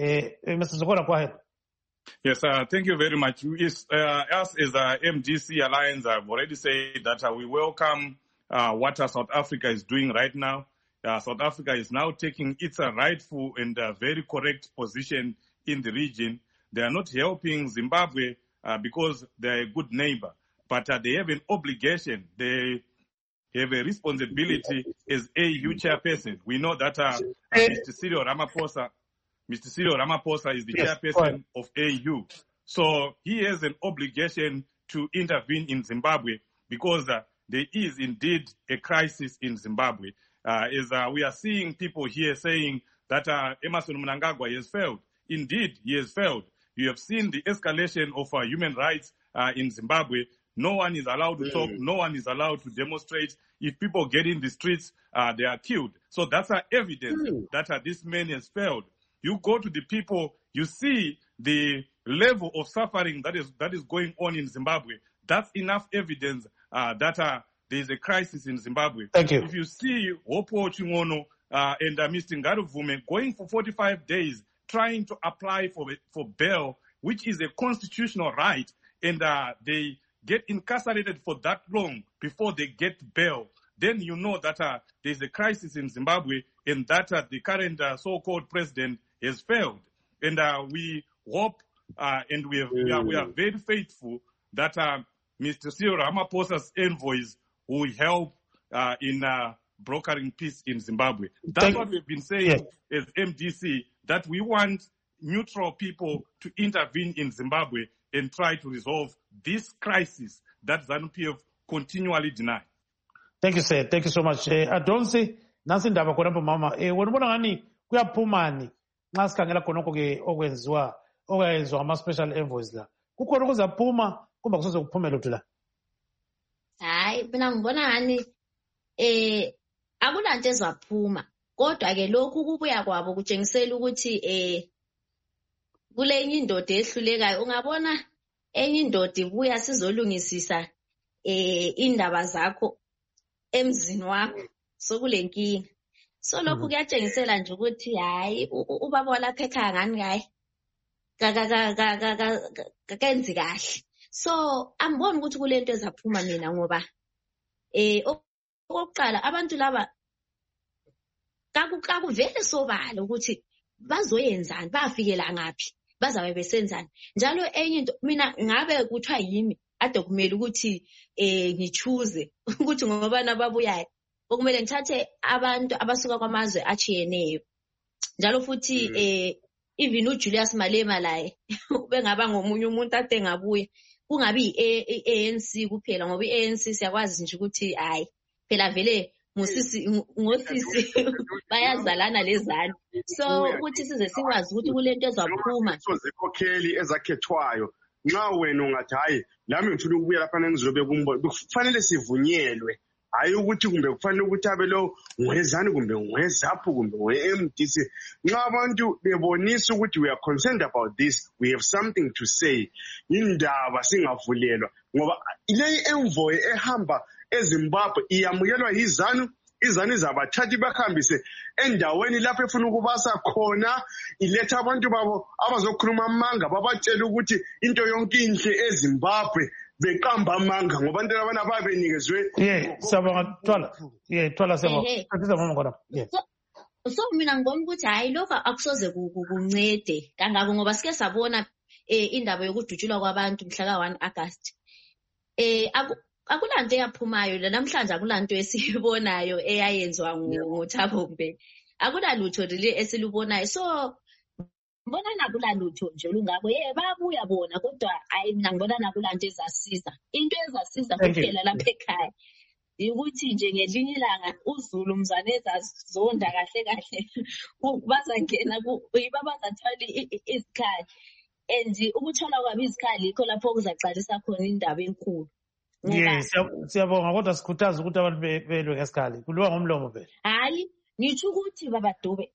Mr. Tsokora, go ahead. Yes, thank you very much. Us as a MDC Alliance, I've already said that we welcome what South Africa is doing right now. South Africa is now taking its rightful and very correct position in the region. They are not helping Zimbabwe because they're a good neighbor, but they have an obligation. They have a responsibility as AU chairperson. We know that Mr. Cyril Ramaphosa is the chairperson of AU. So he has an obligation to intervene in Zimbabwe because there is indeed a crisis in Zimbabwe. As we are seeing people here saying that Emmerson Mnangagwa has failed. Indeed, he has failed. You have seen the escalation of human rights in Zimbabwe. No one is allowed to talk. No one is allowed to demonstrate. If people get in the streets, they are killed. So that's evidence that this man has failed. You go to the people, you see the level of suffering that is going on in Zimbabwe. That's enough evidence that there is a crisis in Zimbabwe. Thank you. If you see Hopo Chingono and Mr. Ngaruvume going for 45 days trying to apply for bail, which is a constitutional right, and they get incarcerated for that long before they get bail, then you know that there's a crisis in Zimbabwe and that the current so-called president has failed. And we hope and we are very faithful that Mr. Cyril Ramaphosa's envoys will help in brokering peace in Zimbabwe. That's what we've been saying as MDC, that we want neutral people to intervene in Zimbabwe and try to resolve this crisis that ZANU-PF continually deny. Thank you, sir. Thank you so much. Adonsi, nasi ndaba kona pa mama. Wanibona ngani kuyaphumani nxa sikhangela khonokho ke okwenziwa ama-special envoys la. Kukhona okuzaphuma kumbe kusoze kuphume lutho la? Hayi, mina ngibona ngani akulanto ezaphuma. Kodwa ke lokhu kubuya kwabo kutshengisela ukuthi kule enye indoda ehlulekayo ungabona enye indoda ibuya sizolungisisa indaba zakho emzini wakho sokulenkinga. So lokhu kuyatshengisela nje ukuthi hayi ubaba walapha ekhaya ngani hayi kakenzi kahle. So angiboni ukuthi kulento ezaphuma mina ngoba okokuqala abantu laba kakuvele sobala ukuthi bazoyenzani, bafikela ngaphi, bazabe besenzani. Njalo enye into mina ngabe kuthiwa yimi ade kumele ukuthi ngichoose ukuthi ngoba nababuyayo okumele ngithathe abantu abasuka kwamazwe achiyeneyo. Njalo futhi even uJulius Malema laye bengaba ngomunye umuntu ade ngabuye kungabi i-ANC kuphela ngoba i-ANC siyakwazi nje ukuthi hayi phela vele ngosisi bayazalana lezana. So ukuthi size sikwazi ukuthi kulento ezaphuma zikhokheli ezakhethwayo nxa wena ungathi hayi lami ngifuna ukubuya lapha ngizobe kufanele sivunyelwe, hayi ukuthi kumbe kufanele ukuthi abe lo ngwezani kumbe ngwezaphu kumbe ngwe-MDC. Nxa abantu bebonisa ukuthi we are concerned about this, we have something to say, indaba singavulelwa ngoba le envoy ehamba eZimbabwe iyamukelwa yizanu, izanu izabathatha bahambise endaweni lapho efuna ukubasa khona, iletha abantu babo abazokhuluma amanga babatshela ukuthi into yonke inhle eZimbabwe beqamba amanga ngoba abantu abana babenikezwe sabanga twala sabo so mina ngibona ukuthi hayi lokho akusoze kuncede kangako ngoba sike sabona indaba yokudutshulwa kwabantu mhla ka-1 August. Akulanto eyaphumayo namhlanje, akulanto esiyibonayo eyayenziwa ngoThabo Mbeki, akulalutho really esilubonayo. So ngibona nakulalutho nje olungako bayabuya bona, kodwa hayi mina ngibona nakulanto ezasiza. Into ezasiza kuphela lapha ekhaya ukuthi nje ngelinye ilanga uZulu mzane ezazonda kahle kahle bazangena bazathwala izikhali, and ukuthola kwabo izikhali yikho lapho kuzaqalisa khona indaba enkulu. Siyabonga kodwa sikhuthaza ukuthi abantu belwe ngesikhali kulwa ngomlomo vele. Hayi ngisho ukuthi babadube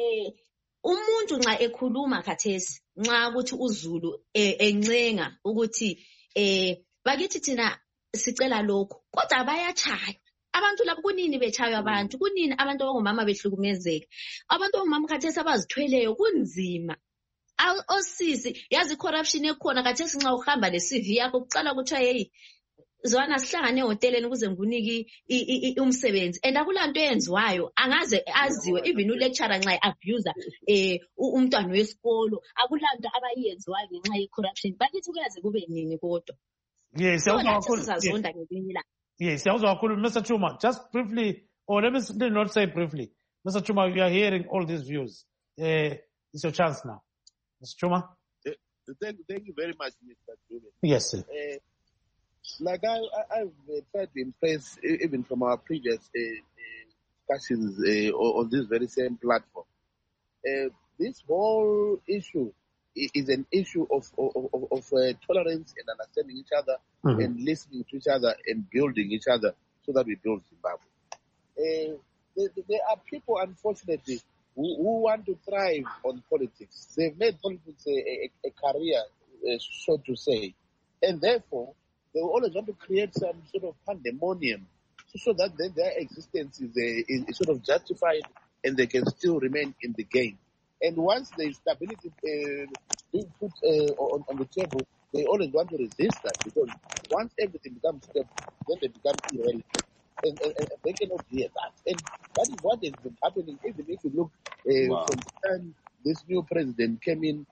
umuntu nxa ekhuluma khathesi nxa ukuthi uZulu encenga ukuthi bakithi thina sicela lokho kodwa bayachaya abantu lapho. Kunini bechaywa abantu, kunini abantu abangomama behlukumezeka, abantu abangomama khathesi abazithweleyo kunzima. Osisi yazi corruption ekhona khathesi nxa uhamba le-CV yakho kucala kuthiwa hey zwana sihlangane ehoteleni ukuze ngikunike umsebenzi, and akulanto eyenziwayo angaze aziwe. Even ulecturer nxa e-abuser umntwana wesikolo akulanto abayenziwayo ngenxa ye-corruption. Bakithi kuyaze kube nini kodwa? Siyazonda ngelinye ilanga. Siyazwa kakhulu. Mr. Chuma, just briefly, or let me not say briefly, Mr. Chuma, you are hearing all these views. It's your chance now. Mr. Chuma? Thank you very much, Mr. Chuma. Yes, sir. Like I've tried to impress, even from our previous discussions on this very same platform, this whole issue is an issue of tolerance and understanding each other, and listening to each other and building each other so that we build Zimbabwe. There are people, unfortunately, who want to thrive on politics. They've made politics a career, so to say, and therefore they will always want to create some sort of pandemonium so that then their existence is sort of justified and they can still remain in the game. And once the stability being put on the table, they always want to resist that, because once everything becomes stable, then they become irrelevant. And they cannot hear that. And that is what has been happening, even if you look from the time this new president came in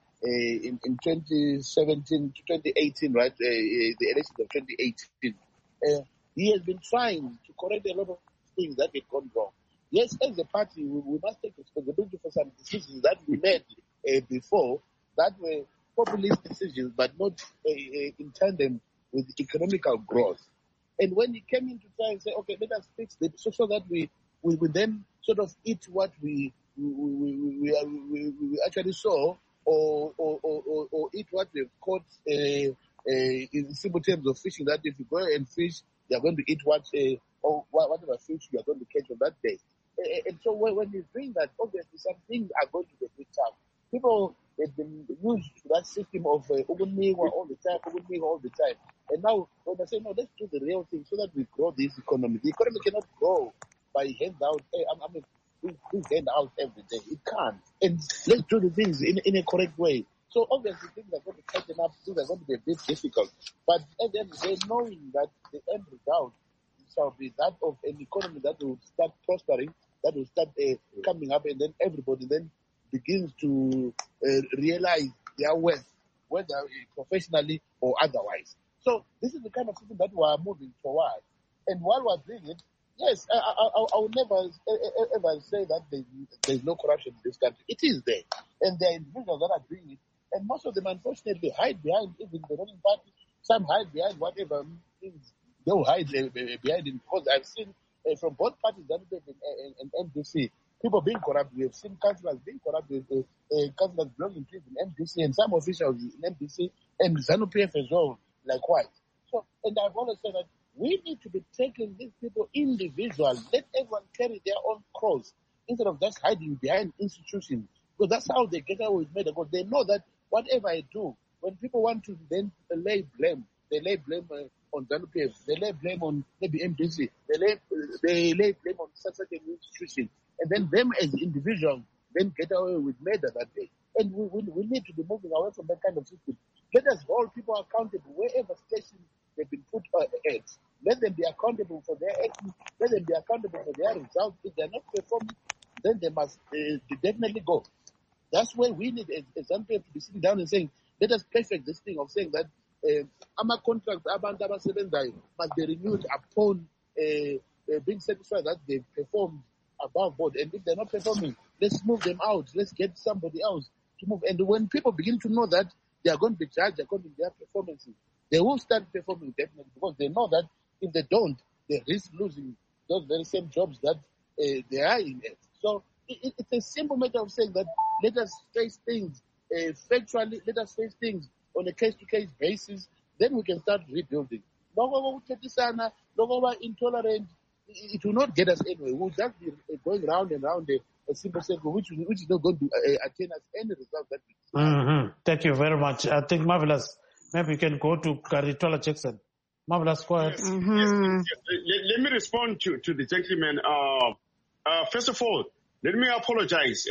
2017 to 2018, right? The elections of 2018. He has been trying to correct a lot of things that had gone wrong. Yes, as a party, we must take responsibility for some decisions that we made before that were populist decisions, but not in tandem with economical growth. And when he came in to try and say, okay, let us fix it so that we would then sort of eat what we actually saw, or eat what we've caught in simple terms of fishing, that if you go and fish, you're going to eat whatever fish you are going to catch on that day. And so when you're doing that, obviously some things are going to be a bit tough. People have been used to that system of Ugunmiwa all the time. And now when I say, no, let's do the real thing so that we grow this economy. The economy cannot grow by handout. We hand out every day. It can't. And let's do the things in a correct way. So obviously things are going to tighten up, things are going to be a bit difficult. But at the end of the day, knowing that the end result shall be that of an economy that will start prospering, that will start coming up, and then everybody then begins to realize their worth, whether professionally or otherwise. So this is the kind of system that we are moving towards. And while we're doing it, yes, I will never ever say that there's no corruption in this country. It is there. And there are individuals that are doing it. And most of them, unfortunately, hide behind even the ruling party Some hide behind whatever things they'll hide behind it, because I've seen from both parties, that and MDC, people being corrupt. We have seen councillors being corrupt, councillors belonging to MDC and some officials in MDC and ZANU-PF as well, likewise. So, and I've always said that we need to be taking these people individual. Let everyone carry their own cross instead of just hiding behind institutions. Because that's how they get away with murder. Because they know that whatever I do, when people want to then lay blame, they lay blame on ZANU-PF, they lay blame on maybe MDC, they lay blame on such an institution. And then them as individuals then get away with murder that day. And we need to be moving away from that kind of system. Let us hold people accountable wherever stations they've been put at. Let them be accountable for their actions. Let them be accountable for their results. If they're not performing, then they must definitely go. That's where we need as ZANU-PF to be sitting down and saying, let us perfect this thing of saying that our contracts abantu abasebenzayo must be renewed upon being satisfied that they've performed above board. And if they're not performing, let's move them out. Let's get somebody else to move. And when people begin to know that they are going to be judged according to their performances, they will start performing definitely, because they know that if they don't, they risk losing those very same jobs that they are in it. So it's a simple matter of saying that let us face things factually, let us face things on a case-to-case basis, then we can start rebuilding. Logo intolerant, it will not get us anywhere. We'll just be going round and round a simple circle, which is not going to attain us any result that we Mm-hmm. Thank you very much. I think Marvelous. Maybe you can go to Karitola Jackson. Marvelous, go ahead. Yes. Let me respond to the gentleman. First of all, let me apologize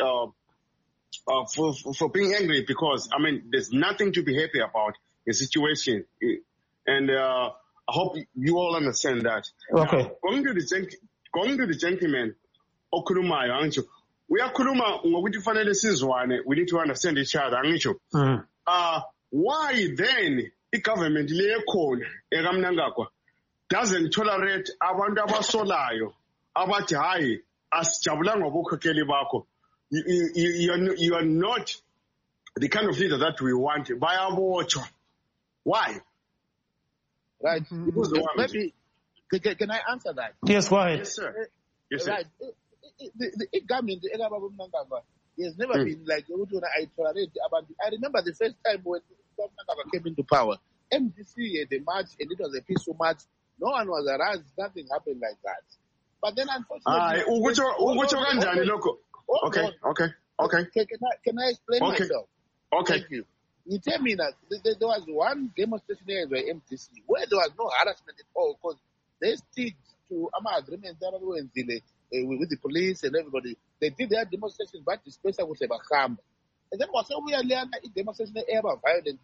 for being angry, because, I mean, there's nothing to be happy about the situation. And I hope you all understand that. Okay. Now, going to the gentleman, okhulumayo angisho. Uyakhuluma ngokuthi fanele sizwane, we need to understand each other angisho. Why then i-government le ekhona ekamnangagwa doesn't tolerate abantu abasolayo abathi hayi asijabulanga ngobukhokheli bakho? You are not the kind of leader that we want. Bayabotshwa. Why? Right. Maybe, can I answer that? Yes, go ahead. Yes, sir. Yes, sir. Right. The government, has never been like, I tolerate about. I remember the first time when Mnangagwa came into power, MDC had a march, and it was a peaceful march. No one was aroused. Nothing happened like that. But then, unfortunately, Okay. Can I explain myself? Okay. Thank you. You tell me that there was one demonstration area by MDC where there was no harassment at all, because they stick to agreement with the police and everybody. They did their demonstration, but the space was a baham. And then we are learning demonstration area violent.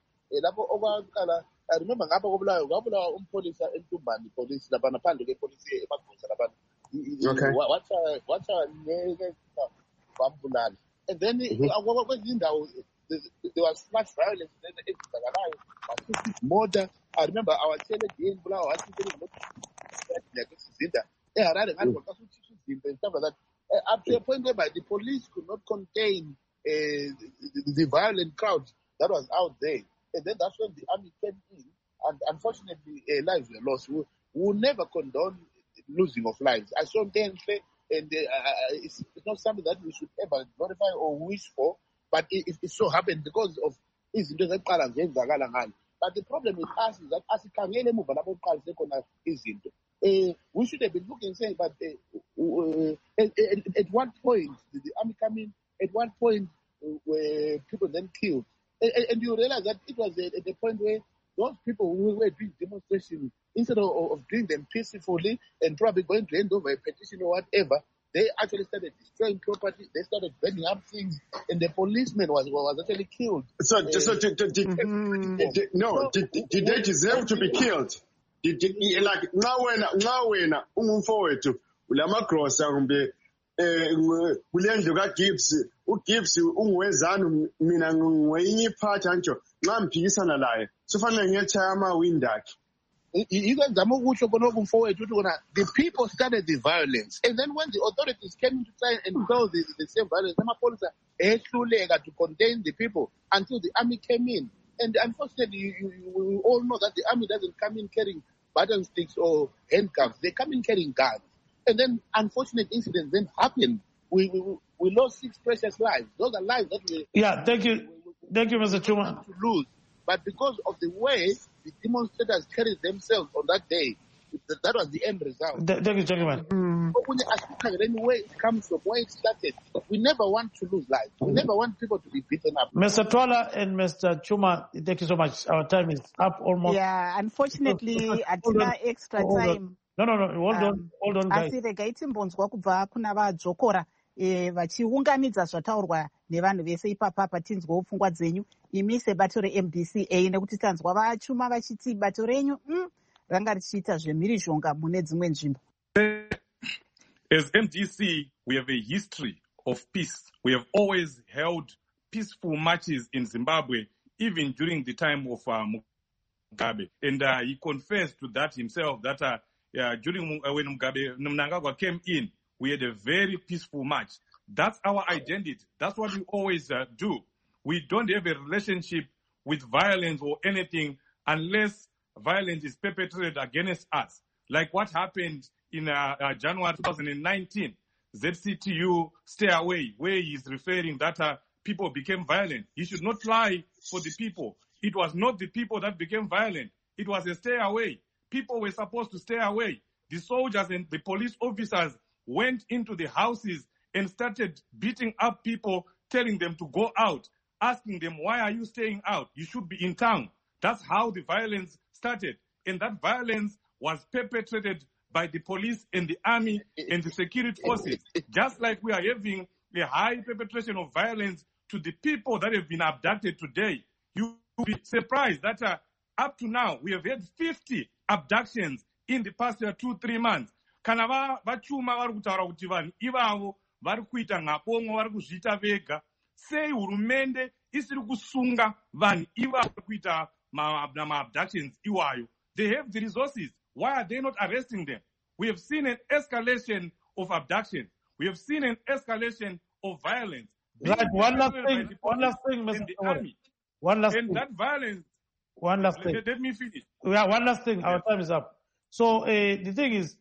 I remember police and then there was flash violence. Murder. I remember our and stuff like that. Up to a point whereby the police could not contain the violent crowd that was out there. And then that's when the army came in, and unfortunately lives were lost. We will never condone losing of lives. I saw them say, and it's not something that we should ever glorify or wish for, but it so happened because of izinto zeqala nje ezakala ngani. But the problem with us is that asikhangele emuva lapho kuqala sekhona izinto. We should have been looking and saying, but at one point did the army come in? At one point were people then killed, and you realize that it was at the point where those people who were doing demonstrations, instead of doing them peacefully and probably going to hand over a petition or whatever, they actually started destroying property. They started burning up things, and the policeman was actually killed. So did they deserve to be killed? Like now when umfowethu ulamagrosa kumbe kulendlu kaGibbs uGibbs ungwezana mina ngwenye iphathi anjo nxa mphikisana laye sofanele ngiyechaya amawindi akhe. The people started the violence, and then when the authorities came to try and quell the same violence, the police ehluleka to contain the people until the army came in. And unfortunately, we all know that the army doesn't come in carrying button sticks or handcuffs. They come in carrying guns. And then unfortunate incidents then happen. We lost 6 precious lives. Those are lives that we... Yeah, thank you. Thank you, Mr. Chuma. ...to lose. But because of the way the demonstrators carried themselves on that day, that was the end result. Thank you, gentlemen. Anyway, it comes from where it started. We never want to lose lives. We never want people to be beaten up. Mr. Twala and Mr. Chuma, thank you so much. Our time is up almost. Yeah, unfortunately, atina extra time. No. Hold on, guys. Asi regai timbonzwa kubva kuna vadzokora vachiunganidza zvataurwa nevanhu vese ipapa tinzwawo pfungwa dzenyu imi sebato reMDCA nekuti tanzwa vachuma vachiti bato renyu ranga richiita zvemhirizhonga mune dzimwe nzvimbo. As MDC, we have a history of peace. We have always held peaceful marches in Zimbabwe, even during the time of Mugabe. And he confessed to that himself that during when Mnangagwa came in, we had a very peaceful march. That's our identity. That's what we always do. We don't have a relationship with violence or anything unless violence is perpetrated against us. Like what happened in January 2019, ZCTU Stay Away, where he is referring that people became violent. He should not lie for the people. It was not the people that became violent. It was a stay away. People were supposed to stay away. The soldiers and the police officers went into the houses and started beating up people, telling them to go out, asking them, why are you staying out? You should be in town. That's how the violence started. And that violence was perpetrated by the police and the army and the security forces. Just like we are having a high perpetration of violence to the people that have been abducted today. You will be surprised that up to now, we have had 50 abductions in the past 2-3 months. Kana vachuma vari kutaura kuti vanhu ivavo vari kuita ng'apongo vari kuzviita vega, sei hurumende isiri kusunga vanhu ivavo vari kuita ma-abductions iwayo? They have the resources. Why are they not arresting them? We have seen an escalation of abduction. We have seen an escalation of violence. Right, one last thing, Mr. Army. And that violence. One last thing. Let me finish. Yeah, one last thing. Our time is up. So the thing is,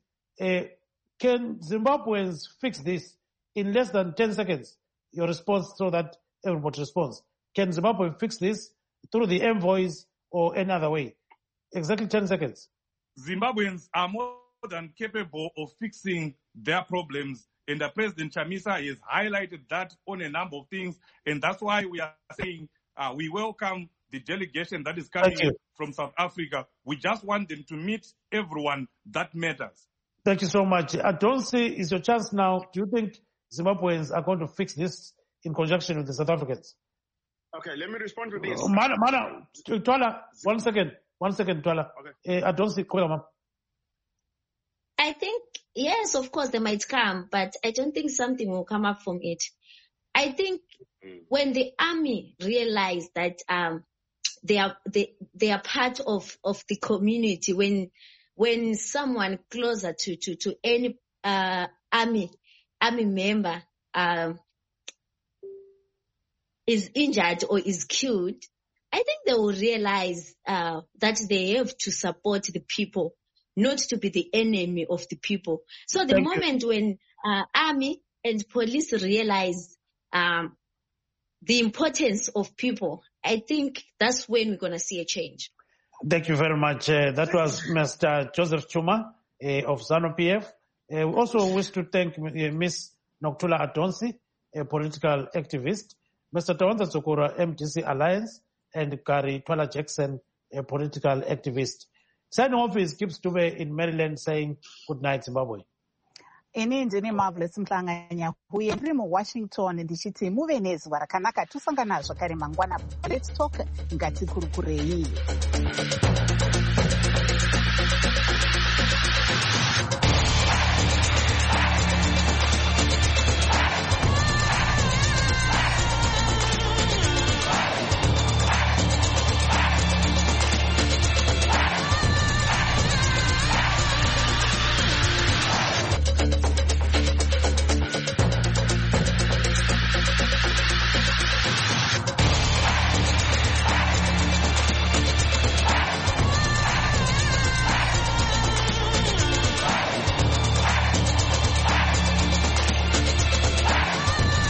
can Zimbabweans fix this in less than 10 seconds? Your response so that everybody responds. Can Zimbabwe fix this through the envoys or any other way? Exactly 10 seconds. Zimbabweans are more than capable of fixing their problems. And President Chamisa has highlighted that on a number of things. And that's why we are saying we welcome the delegation that is coming from South Africa. We just want them to meet everyone that matters. Thank you so much. Adonsi, is your chance now. Do you think Zimbabweans are going to fix this in conjunction with the South Africans? Okay, let me respond to this. Twala, one second, Twala. Okay. Adonsi, I think, yes, of course, they might come, but I don't think something will come up from it. I think when the army realize that they are part of the community, when someone closer to any army member is injured or is killed, I think they will realize that they have to support the people, not to be the enemy of the people. So the moment when army and police realize the importance of people, I think that's when we're going to see a change. Thank you very much. That was Mr. Joseph Chuma of ZANU-PF. We also wish to thank Ms. Nokuthula Adonsi, a political activist, Mr. Tawanda Tsokora, MDC Alliance, and Kari Twala Jackson, a political activist. Signing off is Gibbs Dube in Maryland saying good night, Zimbabwe. Ini ndini Marvelous Mhlanganya huye ndiri muWashington ndichiti muve nezuva rakanaka tosangana zvakare mangwana. Let's talk ngati kurukurei.